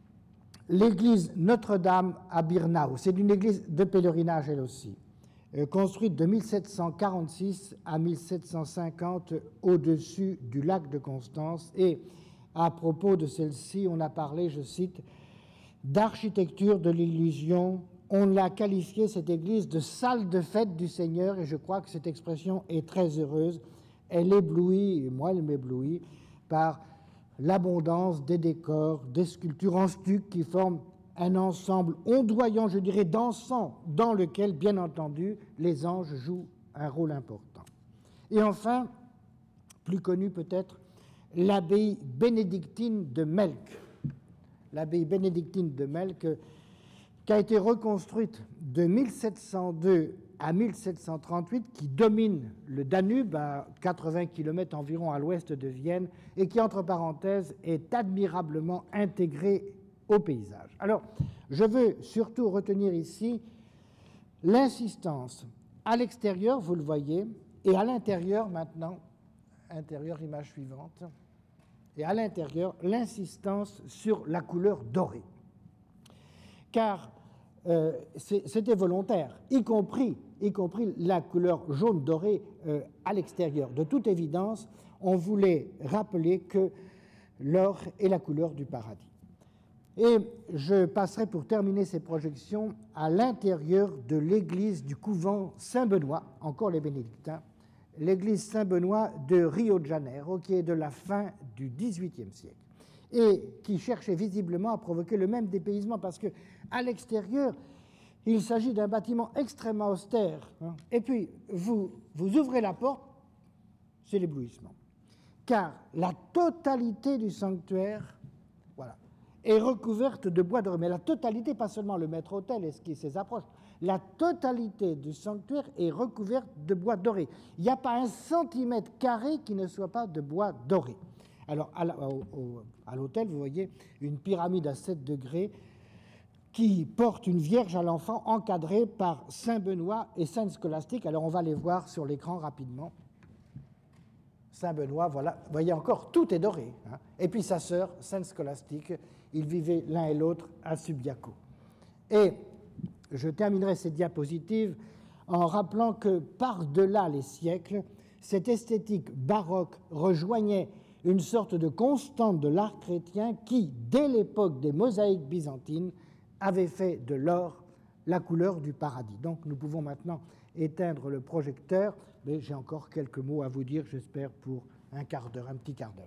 l'église Notre-Dame à Birnau. C'est une église de pèlerinage, elle aussi, euh, construite de mille sept cent quarante-six à mille sept cent cinquante au-dessus du lac de Constance. Et à propos de celle-ci, on a parlé, je cite, d'architecture de l'illusion. On l'a qualifiée, cette église, de salle de fête du Seigneur, et je crois que cette expression est très heureuse. Elle éblouit, et moi elle m'éblouit, par l'abondance des décors, des sculptures en stuc qui forment un ensemble ondoyant, je dirais, dansant, dans lequel, bien entendu, les anges jouent un rôle important. Et enfin, plus connu peut-être, l'abbaye bénédictine de Melk. L'abbaye bénédictine de Melk, qui a été reconstruite de mille sept cent deux à mille sept cent trente-huit, qui domine le Danube à quatre-vingts kilomètres environ à l'ouest de Vienne et qui, entre parenthèses, est admirablement intégrée au paysage. Alors, je veux surtout retenir ici l'insistance à l'extérieur, vous le voyez, et à l'intérieur maintenant, intérieur, image suivante, et à l'intérieur, l'insistance sur la couleur dorée. Car euh, c'était volontaire, y compris, y compris la couleur jaune dorée euh, à l'extérieur. De toute évidence, on voulait rappeler que l'or et la couleur du paradis. Et je passerai pour terminer ces projections à l'intérieur de l'église du couvent Saint-Benoît, encore les bénédictins, l'église Saint-Benoît de Rio de Janeiro, qui est de la fin du dix-huitième siècle, et qui cherchait visiblement à provoquer le même dépaysement, parce qu'à l'extérieur, il s'agit d'un bâtiment extrêmement austère. Hein. Et puis, vous, vous ouvrez la porte, c'est l'éblouissement. Car la totalité du sanctuaire, voilà, est recouverte de bois doré. Mais la totalité, pas seulement le maître-autel et ce qui ses approches, la totalité du sanctuaire est recouverte de bois doré. Il n'y a pas un centimètre carré qui ne soit pas de bois doré. Alors, à l'autel, vous voyez une pyramide à sept degrés qui porte une Vierge à l'enfant encadrée par Saint Benoît et Sainte Scolastique. Alors, on va les voir sur l'écran rapidement. Saint Benoît, voilà, vous voyez encore, tout est doré. Hein. Et puis sa sœur, Sainte Scolastique, ils vivaient l'un et l'autre à Subiaco. Et je terminerai cette diapositive en rappelant que par-delà les siècles, cette esthétique baroque rejoignait une sorte de constante de l'art chrétien qui, dès l'époque des mosaïques byzantines, avait fait de l'or la couleur du paradis. Donc nous pouvons maintenant éteindre le projecteur, mais j'ai encore quelques mots à vous dire, j'espère, pour un quart d'heure, un petit quart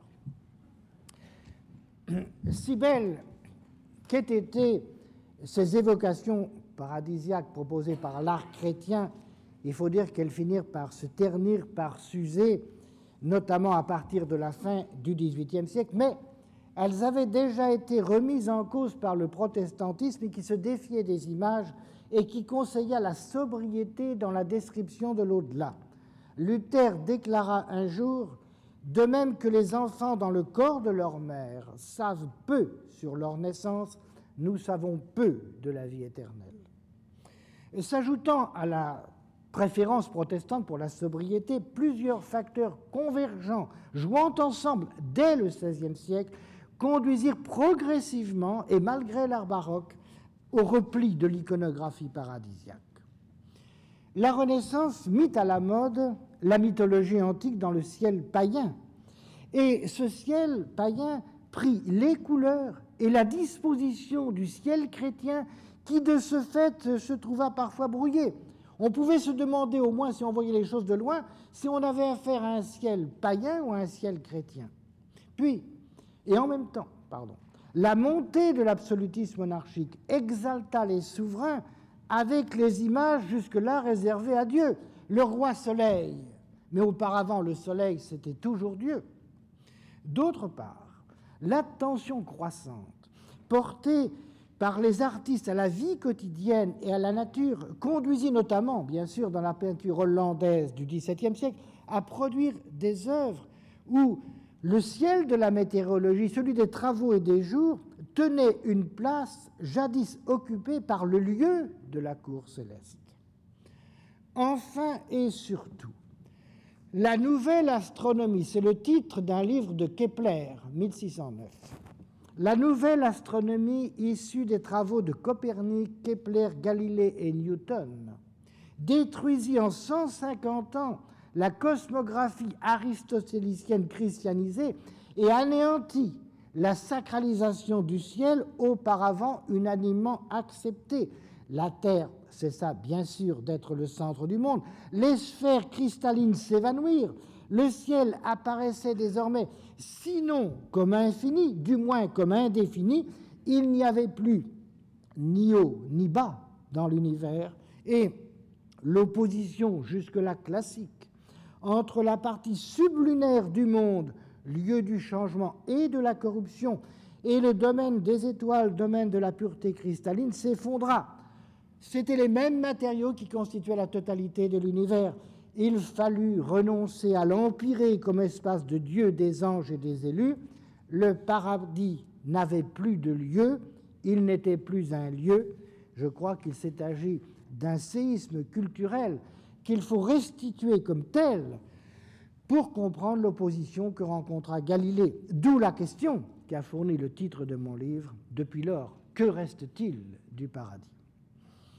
d'heure. Si belles qu'aient été ces évocations paradisiaques proposées par l'art chrétien, il faut dire qu'elles finirent par se ternir, par s'user, notamment à partir de la fin du dix-huitième siècle, mais elles avaient déjà été remises en cause par le protestantisme qui se défiait des images et qui conseilla la sobriété dans la description de l'au-delà. Luther déclara un jour « De même que les enfants dans le corps de leur mère savent peu sur leur naissance, nous savons peu de la vie éternelle. » S'ajoutant à la préférence protestante pour la sobriété, plusieurs facteurs convergents, jouant ensemble dès le seizième siècle, conduisirent progressivement, et malgré l'art baroque, au repli de l'iconographie paradisiaque. La Renaissance mit à la mode la mythologie antique dans le ciel païen, et ce ciel païen prit les couleurs et la disposition du ciel chrétien qui, de ce fait, se trouva parfois brouillé. On pouvait se demander, au moins si on voyait les choses de loin, si on avait affaire à un ciel païen ou à un ciel chrétien. Puis, et en même temps, pardon, la montée de l'absolutisme monarchique exalta les souverains avec les images jusque-là réservées à Dieu. Le roi soleil, mais auparavant le soleil c'était toujours Dieu. D'autre part, l'attention croissante portée par les artistes à la vie quotidienne et à la nature conduisit notamment, bien sûr, dans la peinture hollandaise du dix-septième siècle, à produire des œuvres où le ciel de la météorologie, celui des travaux et des jours, tenait une place jadis occupée par le lieu de la cour céleste. Enfin et surtout, la nouvelle astronomie, c'est le titre d'un livre de Kepler, mille six cent neuf. La nouvelle astronomie issue des travaux de Copernic, Kepler, Galilée et Newton détruisit en cent cinquante ans la cosmographie aristotélicienne christianisée et anéantit la sacralisation du ciel auparavant unanimement acceptée. La Terre cessa bien sûr d'être le centre du monde, les sphères cristallines s'évanouirent, le ciel apparaissait désormais, sinon comme infini, du moins comme indéfini, il n'y avait plus ni haut ni bas dans l'univers, et l'opposition jusque-là classique entre la partie sublunaire du monde, lieu du changement et de la corruption, et le domaine des étoiles, domaine de la pureté cristalline, s'effondra. C'étaient les mêmes matériaux qui constituaient la totalité de l'univers. Il fallut renoncer à l'empirée comme espace de Dieu, des anges et des élus. Le paradis n'avait plus de lieu, il n'était plus un lieu. Je crois qu'il s'est agi d'un séisme culturel qu'il faut restituer comme tel pour comprendre l'opposition que rencontra Galilée. D'où la question qui a fourni le titre de mon livre, Depuis lors, que reste-t-il du paradis ?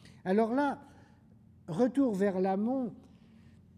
Alors là, retour vers l'amont,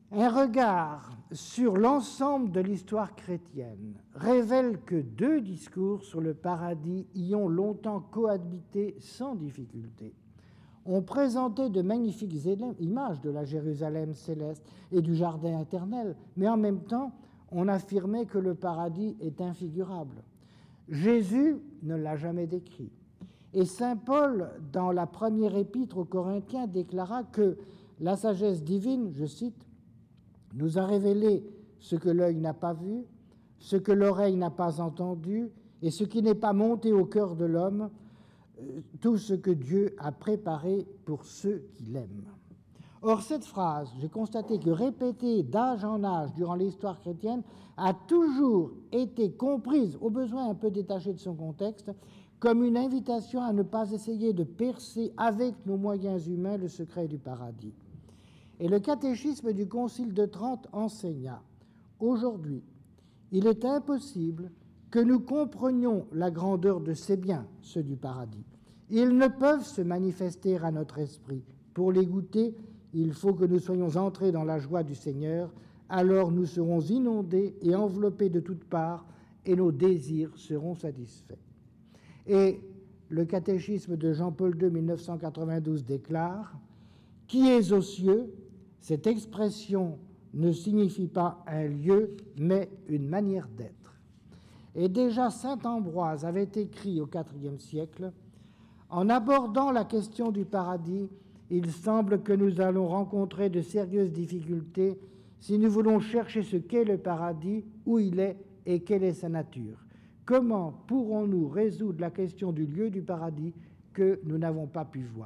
Un regard sur l'ensemble de l'histoire chrétienne révèle que deux discours sur le paradis y ont longtemps cohabité sans difficulté. On présentait de magnifiques images de la Jérusalem céleste et du jardin éternel, mais en même temps, on affirmait que le paradis est infigurable. Jésus ne l'a jamais décrit. Et saint Paul, dans la première épître aux Corinthiens, déclara que la sagesse divine, je cite, nous a révélé ce que l'œil n'a pas vu, ce que l'oreille n'a pas entendu, et ce qui n'est pas monté au cœur de l'homme, tout ce que Dieu a préparé pour ceux qui l'aiment. Or, cette phrase, j'ai constaté que répétée d'âge en âge durant l'histoire chrétienne, a toujours été comprise, au besoin un peu détachée de son contexte, comme une invitation à ne pas essayer de percer avec nos moyens humains le secret du paradis. Et le catéchisme du Concile de Trente enseigna « Aujourd'hui, il est impossible que nous comprenions la grandeur de ces biens, ceux du paradis. Ils ne peuvent se manifester à notre esprit. Pour les goûter, il faut que nous soyons entrés dans la joie du Seigneur, alors nous serons inondés et enveloppés de toutes parts, et nos désirs seront satisfaits. » Et le catéchisme de Jean-Paul deux, mille neuf cent quatre-vingt-douze déclare « Qui est aux cieux ?» Cette expression ne signifie pas un lieu, mais une manière d'être. Et déjà saint Ambroise avait écrit au quatrième siècle « En abordant la question du paradis, il semble que nous allons rencontrer de sérieuses difficultés si nous voulons chercher ce qu'est le paradis, où il est et quelle est sa nature. Comment pourrons-nous résoudre la question du lieu du paradis que nous n'avons pas pu voir ?»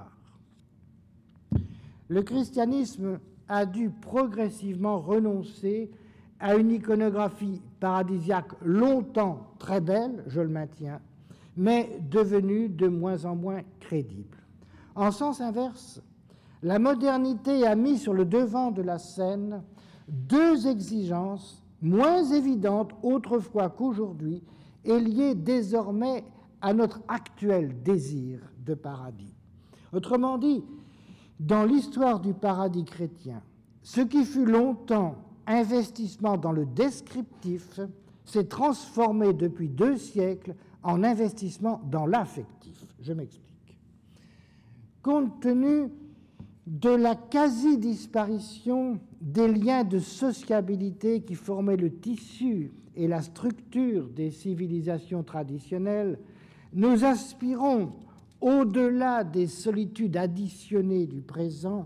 Le christianisme a dû progressivement renoncer à une iconographie paradisiaque longtemps très belle, je le maintiens, mais devenue de moins en moins crédible. En sens inverse, la modernité a mis sur le devant de la scène deux exigences moins évidentes autrefois qu'aujourd'hui et liées désormais à notre actuel désir de paradis. Autrement dit, dans l'histoire du paradis chrétien, ce qui fut longtemps investissement dans le descriptif s'est transformé depuis deux siècles en investissement dans l'affectif. Je m'explique. Compte tenu de la quasi-disparition des liens de sociabilité qui formaient le tissu et la structure des civilisations traditionnelles, nous aspirons, au-delà des solitudes additionnées du présent,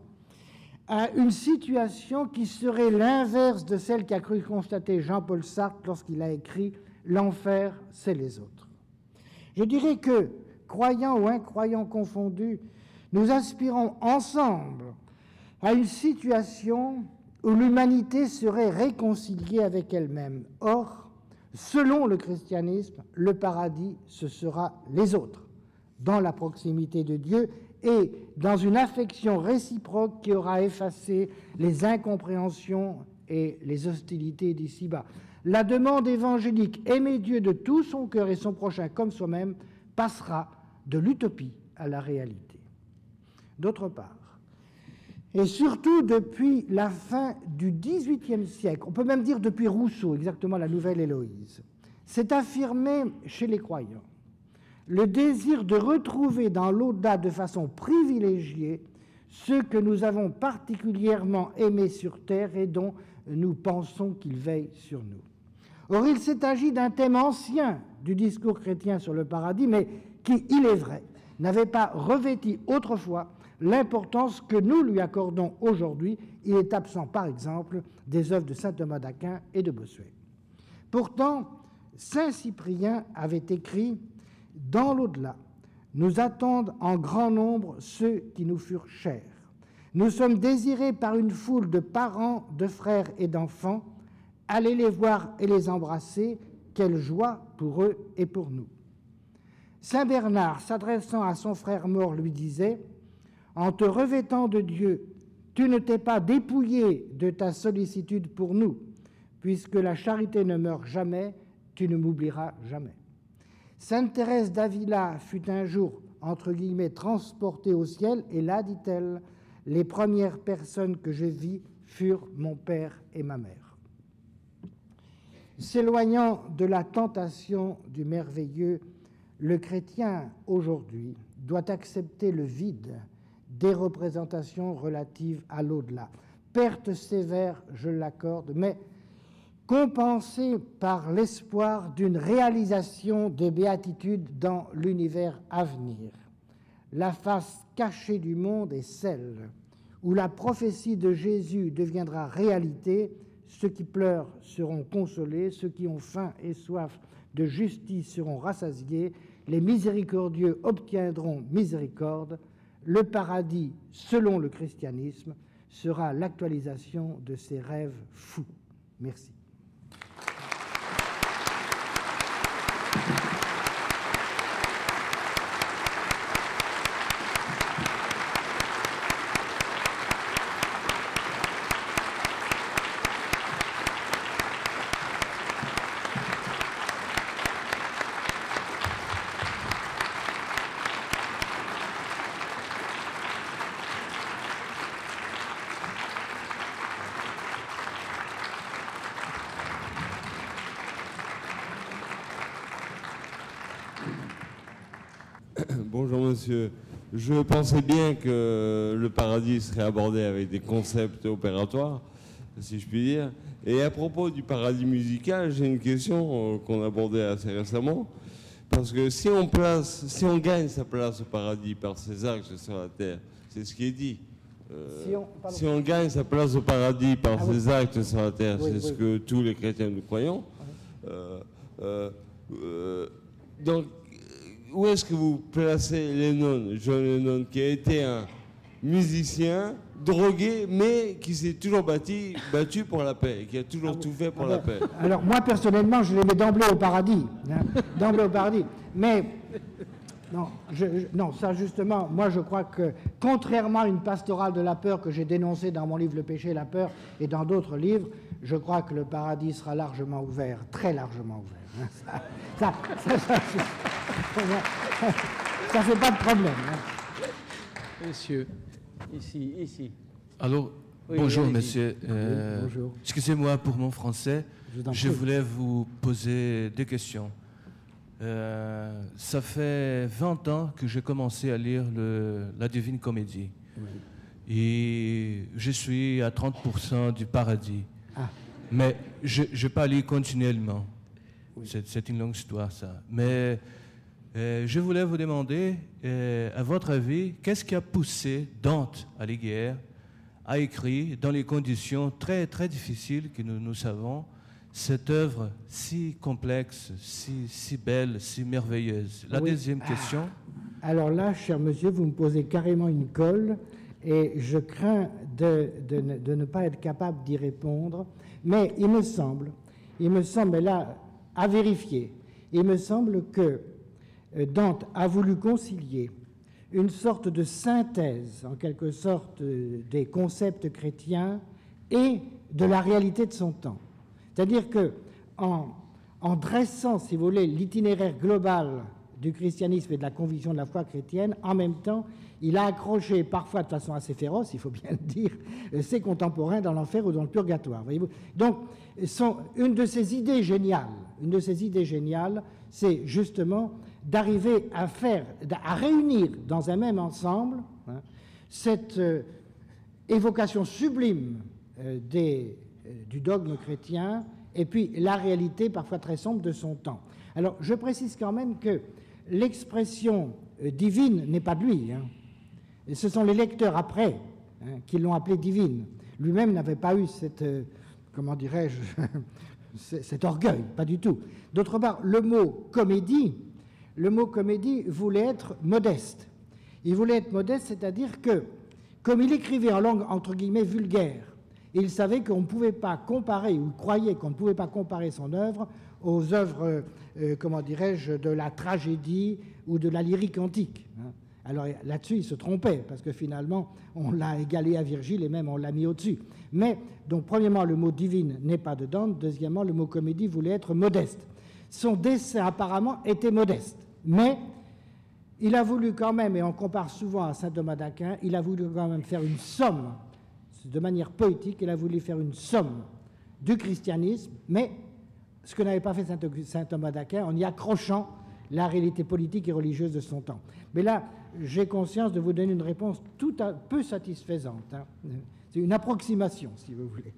à une situation qui serait l'inverse de celle qu'a cru constater Jean-Paul Sartre lorsqu'il a écrit « L'enfer, c'est les autres ». Je dirais que, croyants ou incroyants confondus, nous aspirons ensemble à une situation où l'humanité serait réconciliée avec elle-même. Or, selon le christianisme, le paradis, ce sera les autres, dans la proximité de Dieu et dans une affection réciproque qui aura effacé les incompréhensions et les hostilités d'ici-bas. La demande évangélique « aimer Dieu de tout son cœur et son prochain comme soi-même » passera de l'utopie à la réalité. D'autre part, et surtout depuis la fin du dix-huitième siècle, on peut même dire depuis Rousseau, exactement la Nouvelle Héloïse, c'est affirmé chez les croyants le désir de retrouver dans l'au-delà de façon privilégiée ceux que nous avons particulièrement aimés sur terre et dont nous pensons qu'ils veillent sur nous. Or, il s'est agi d'un thème ancien du discours chrétien sur le paradis, mais qui, il est vrai, n'avait pas revêti autrefois l'importance que nous lui accordons aujourd'hui. Il est absent, par exemple, des œuvres de saint Thomas d'Aquin et de Bossuet. Pourtant, saint Cyprien avait écrit « Dans l'au-delà, nous attendent en grand nombre ceux qui nous furent chers. Nous sommes désirés par une foule de parents, de frères et d'enfants. Allez les voir et les embrasser. Quelle joie pour eux et pour nous. » Saint Bernard, s'adressant à son frère mort, lui disait « En te revêtant de Dieu, tu ne t'es pas dépouillé de ta sollicitude pour nous. Puisque la charité ne meurt jamais, tu ne m'oublieras jamais. » Sainte Thérèse d'Avila fut un jour, entre guillemets, transportée au ciel, et là, dit-elle, « Les premières personnes que je vis furent mon père et ma mère. S'éloignant de la tentation du merveilleux, le chrétien aujourd'hui doit accepter le vide des représentations relatives à l'au-delà. Perte sévère, je l'accorde, mais compensée par l'espoir d'une réalisation des béatitudes dans l'univers à venir. La face cachée du monde est celle où la prophétie de Jésus deviendra réalité. Ceux qui pleurent seront consolés, ceux qui ont faim et soif de justice seront rassasiés, les miséricordieux obtiendront miséricorde. Le paradis, selon le christianisme, sera l'actualisation de ces rêves fous. Merci. Bonjour monsieur, je pensais bien que le paradis serait abordé avec des concepts opératoires, si je puis dire. Et à propos du paradis musical, j'ai une question qu'on abordait assez récemment. Parce que si on, place, si on gagne sa place au paradis par ses actes sur la terre, c'est ce qui est dit. Euh, si, on, si on gagne sa place au paradis par ah, ses oui. actes sur la terre, oui, c'est oui. ce que tous les chrétiens nous croyons. Oui. Euh, euh, euh, donc, où est-ce que vous placez Lennon, John Lennon, qui a été un musicien drogué, mais qui s'est toujours battu, battu pour la paix, qui a toujours ah, tout fait pour alors, la paix? Alors moi, personnellement, je les mets d'emblée au paradis. Hein, d'emblée au paradis. Mais, non, je, je, non, ça justement, moi je crois que, contrairement à une pastorale de la peur que j'ai dénoncée dans mon livre Le péché et la peur et dans d'autres livres, je crois que le paradis sera largement ouvert, très largement ouvert. Hein, ça, ça, ça, ça, ça fait pas de problème. Hein. Monsieur, ici, ici. Alors, oui, bonjour oui, monsieur. Euh, oui, bonjour. Excusez-moi pour mon français. Je, je voulais vous poser deux questions. Euh, ça fait vingt ans que j'ai commencé à lire le, la Divine Comédie. Oui. Et je suis à trente pour cent du paradis. Ah. Mais je n'ai pas lu continuellement. Oui. C'est, c'est une longue histoire, ça. Mais euh, je voulais vous demander, euh, à votre avis, qu'est-ce qui a poussé Dante Alighieri à écrire, dans les conditions très, très difficiles que nous, nous savons, cette œuvre si complexe, si, si belle, si merveilleuse? La oui. deuxième ah. question. Alors là, cher monsieur, vous me posez carrément une colle et je crains de, de, ne, de ne pas être capable d'y répondre. Mais il me semble, il me semble, là, à vérifier, il me semble que Dante a voulu concilier une sorte de synthèse, en quelque sorte, des concepts chrétiens et de la réalité de son temps. C'est-à-dire que, en, en dressant, si vous voulez, l'itinéraire global du christianisme et de la conviction de la foi chrétienne, en même temps, il a accroché, parfois de façon assez féroce, il faut bien le dire, ses contemporains dans l'enfer ou dans le purgatoire. Voyez-vous. Donc, son, une de ses idées géniales, une de ses idées géniales, c'est justement d'arriver à faire, à réunir dans un même ensemble hein, cette euh, évocation sublime euh, des, euh, du dogme chrétien et puis la réalité parfois très sombre de son temps. Alors, je précise quand même que l'expression euh, divine n'est pas de lui. Hein. Et ce sont les lecteurs après hein, qui l'ont appelée divine. Lui-même n'avait pas eu cette, euh, comment dirais-je, cet orgueil, pas du tout. D'autre part, le mot comédie, le mot comédie voulait être modeste. Il voulait être modeste, c'est-à-dire que, comme il écrivait en langue entre guillemets vulgaire, il savait qu'on ne pouvait pas comparer, ou croyait qu'on ne pouvait pas comparer son œuvre aux œuvres, euh, comment dirais-je, de la tragédie ou de la lyrique antique. Hein. Alors là-dessus, il se trompait, parce que finalement, on l'a égalé à Virgile et même on l'a mis au-dessus. Mais, donc, premièrement, le mot divine n'est pas de Dante. Deuxièmement, le mot comédie voulait être modeste. Son dessin, apparemment, était modeste. Mais il a voulu quand même, et on compare souvent à saint Thomas d'Aquin, il a voulu quand même faire une somme, de manière poétique, elle a voulu faire une somme du christianisme, mais ce que n'avait pas fait saint Thomas d'Aquin, en y accrochant la réalité politique et religieuse de son temps. Mais là, j'ai conscience de vous donner une réponse tout à peu satisfaisante. Hein. C'est une approximation, si vous voulez.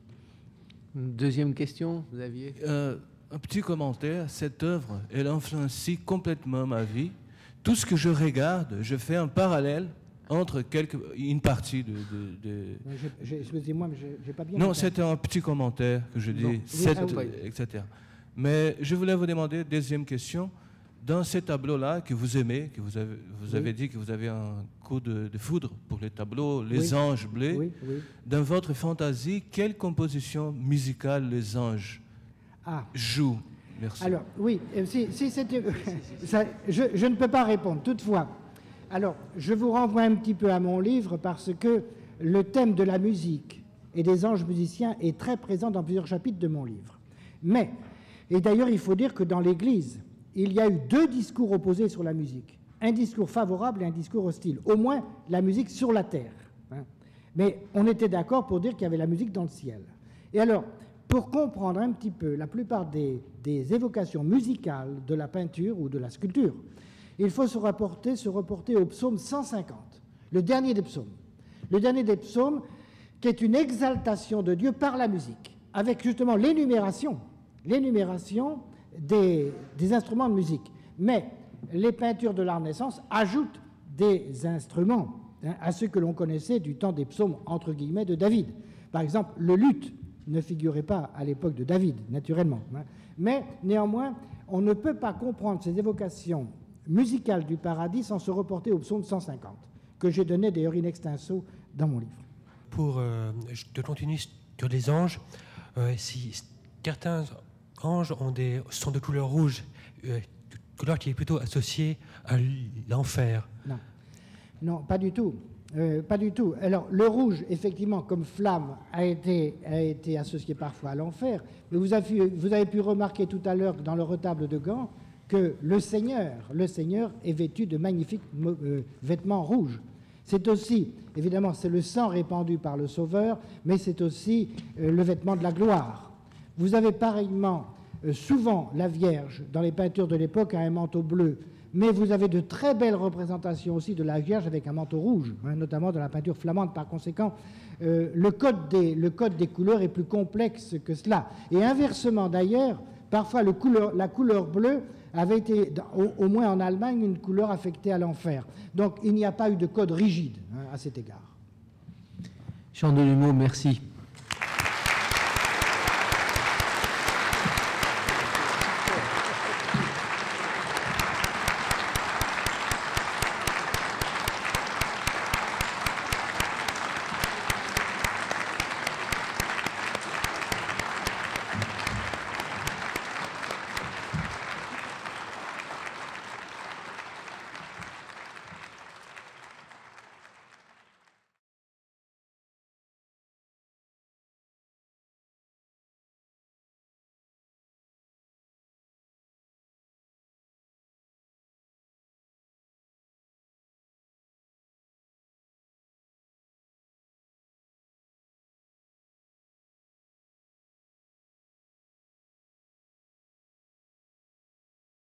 Deuxième question, vous aviez euh, un petit commentaire. Cette œuvre, elle influencie complètement ma vie. Tout ce que je regarde, je fais un parallèle entre quelques, une partie de... de, de... Excusez-moi, mais je n'ai pas bien... Non, c'était un petit commentaire que je dis, oui, cette, ah, oui. et cetera. Mais je voulais vous demander, deuxième question, dans ces tableaux-là que vous aimez, que vous avez, vous oui. avez dit que vous avez un coup de, de foudre pour les tableaux, les oui. anges bleus, oui, oui. dans votre fantaisie, quelle composition musicale les anges ah. jouent? Merci. Alors, oui, si, si c'était... ça, je, je ne peux pas répondre. Toutefois, alors, je vous renvoie un petit peu à mon livre parce que le thème de la musique et des anges musiciens est très présent dans plusieurs chapitres de mon livre. Mais, et d'ailleurs, il faut dire que dans l'Église, il y a eu deux discours opposés sur la musique. Un discours favorable et un discours hostile. Au moins, la musique sur la terre. Hein. Mais on était d'accord pour dire qu'il y avait la musique dans le ciel. Et alors, pour comprendre un petit peu la plupart des, des évocations musicales de la peinture ou de la sculpture, il faut se reporter, se reporter au psaume cent cinquante, le dernier des psaumes. Le dernier des psaumes, qui est une exaltation de Dieu par la musique, avec justement l'énumération, l'énumération des, des instruments de musique. Mais les peintures de la Renaissance ajoutent des instruments hein, à ceux que l'on connaissait du temps des psaumes, entre guillemets, de David. Par exemple, le luth ne figurait pas à l'époque de David, naturellement. Hein. Mais néanmoins, on ne peut pas comprendre ces évocations musicales du paradis sans se reporter au psaume cent cinquante, que j'ai donné d'ailleurs in extenso dans mon livre. Pour euh, de continuer sur les anges, euh, si certains anges ont des, sont de couleur rouge, euh, couleur qui est plutôt associée à l'enfer. Non, non, pas du tout. Euh, pas du tout. Alors, le rouge, effectivement, comme flamme, a été, a été associé parfois à l'enfer, mais vous avez, vous avez pu remarquer tout à l'heure dans le retable de Gand que le Seigneur, le Seigneur est vêtu de magnifiques euh, vêtements rouges. C'est aussi, évidemment, c'est le sang répandu par le Sauveur, mais c'est aussi euh, le vêtement de la gloire. Vous avez pareillement, euh, souvent, la Vierge, dans les peintures de l'époque, a un manteau bleu, mais vous avez de très belles représentations aussi de la Vierge avec un manteau rouge, hein, notamment dans la peinture flamande. Par conséquent, euh, le, code des, le code des couleurs est plus complexe que cela. Et inversement, d'ailleurs, parfois le couleur, la couleur bleue avait été, au, au moins en Allemagne, une couleur affectée à l'enfer. Donc il n'y a pas eu de code rigide hein, à cet égard. Jean Delumeau, merci.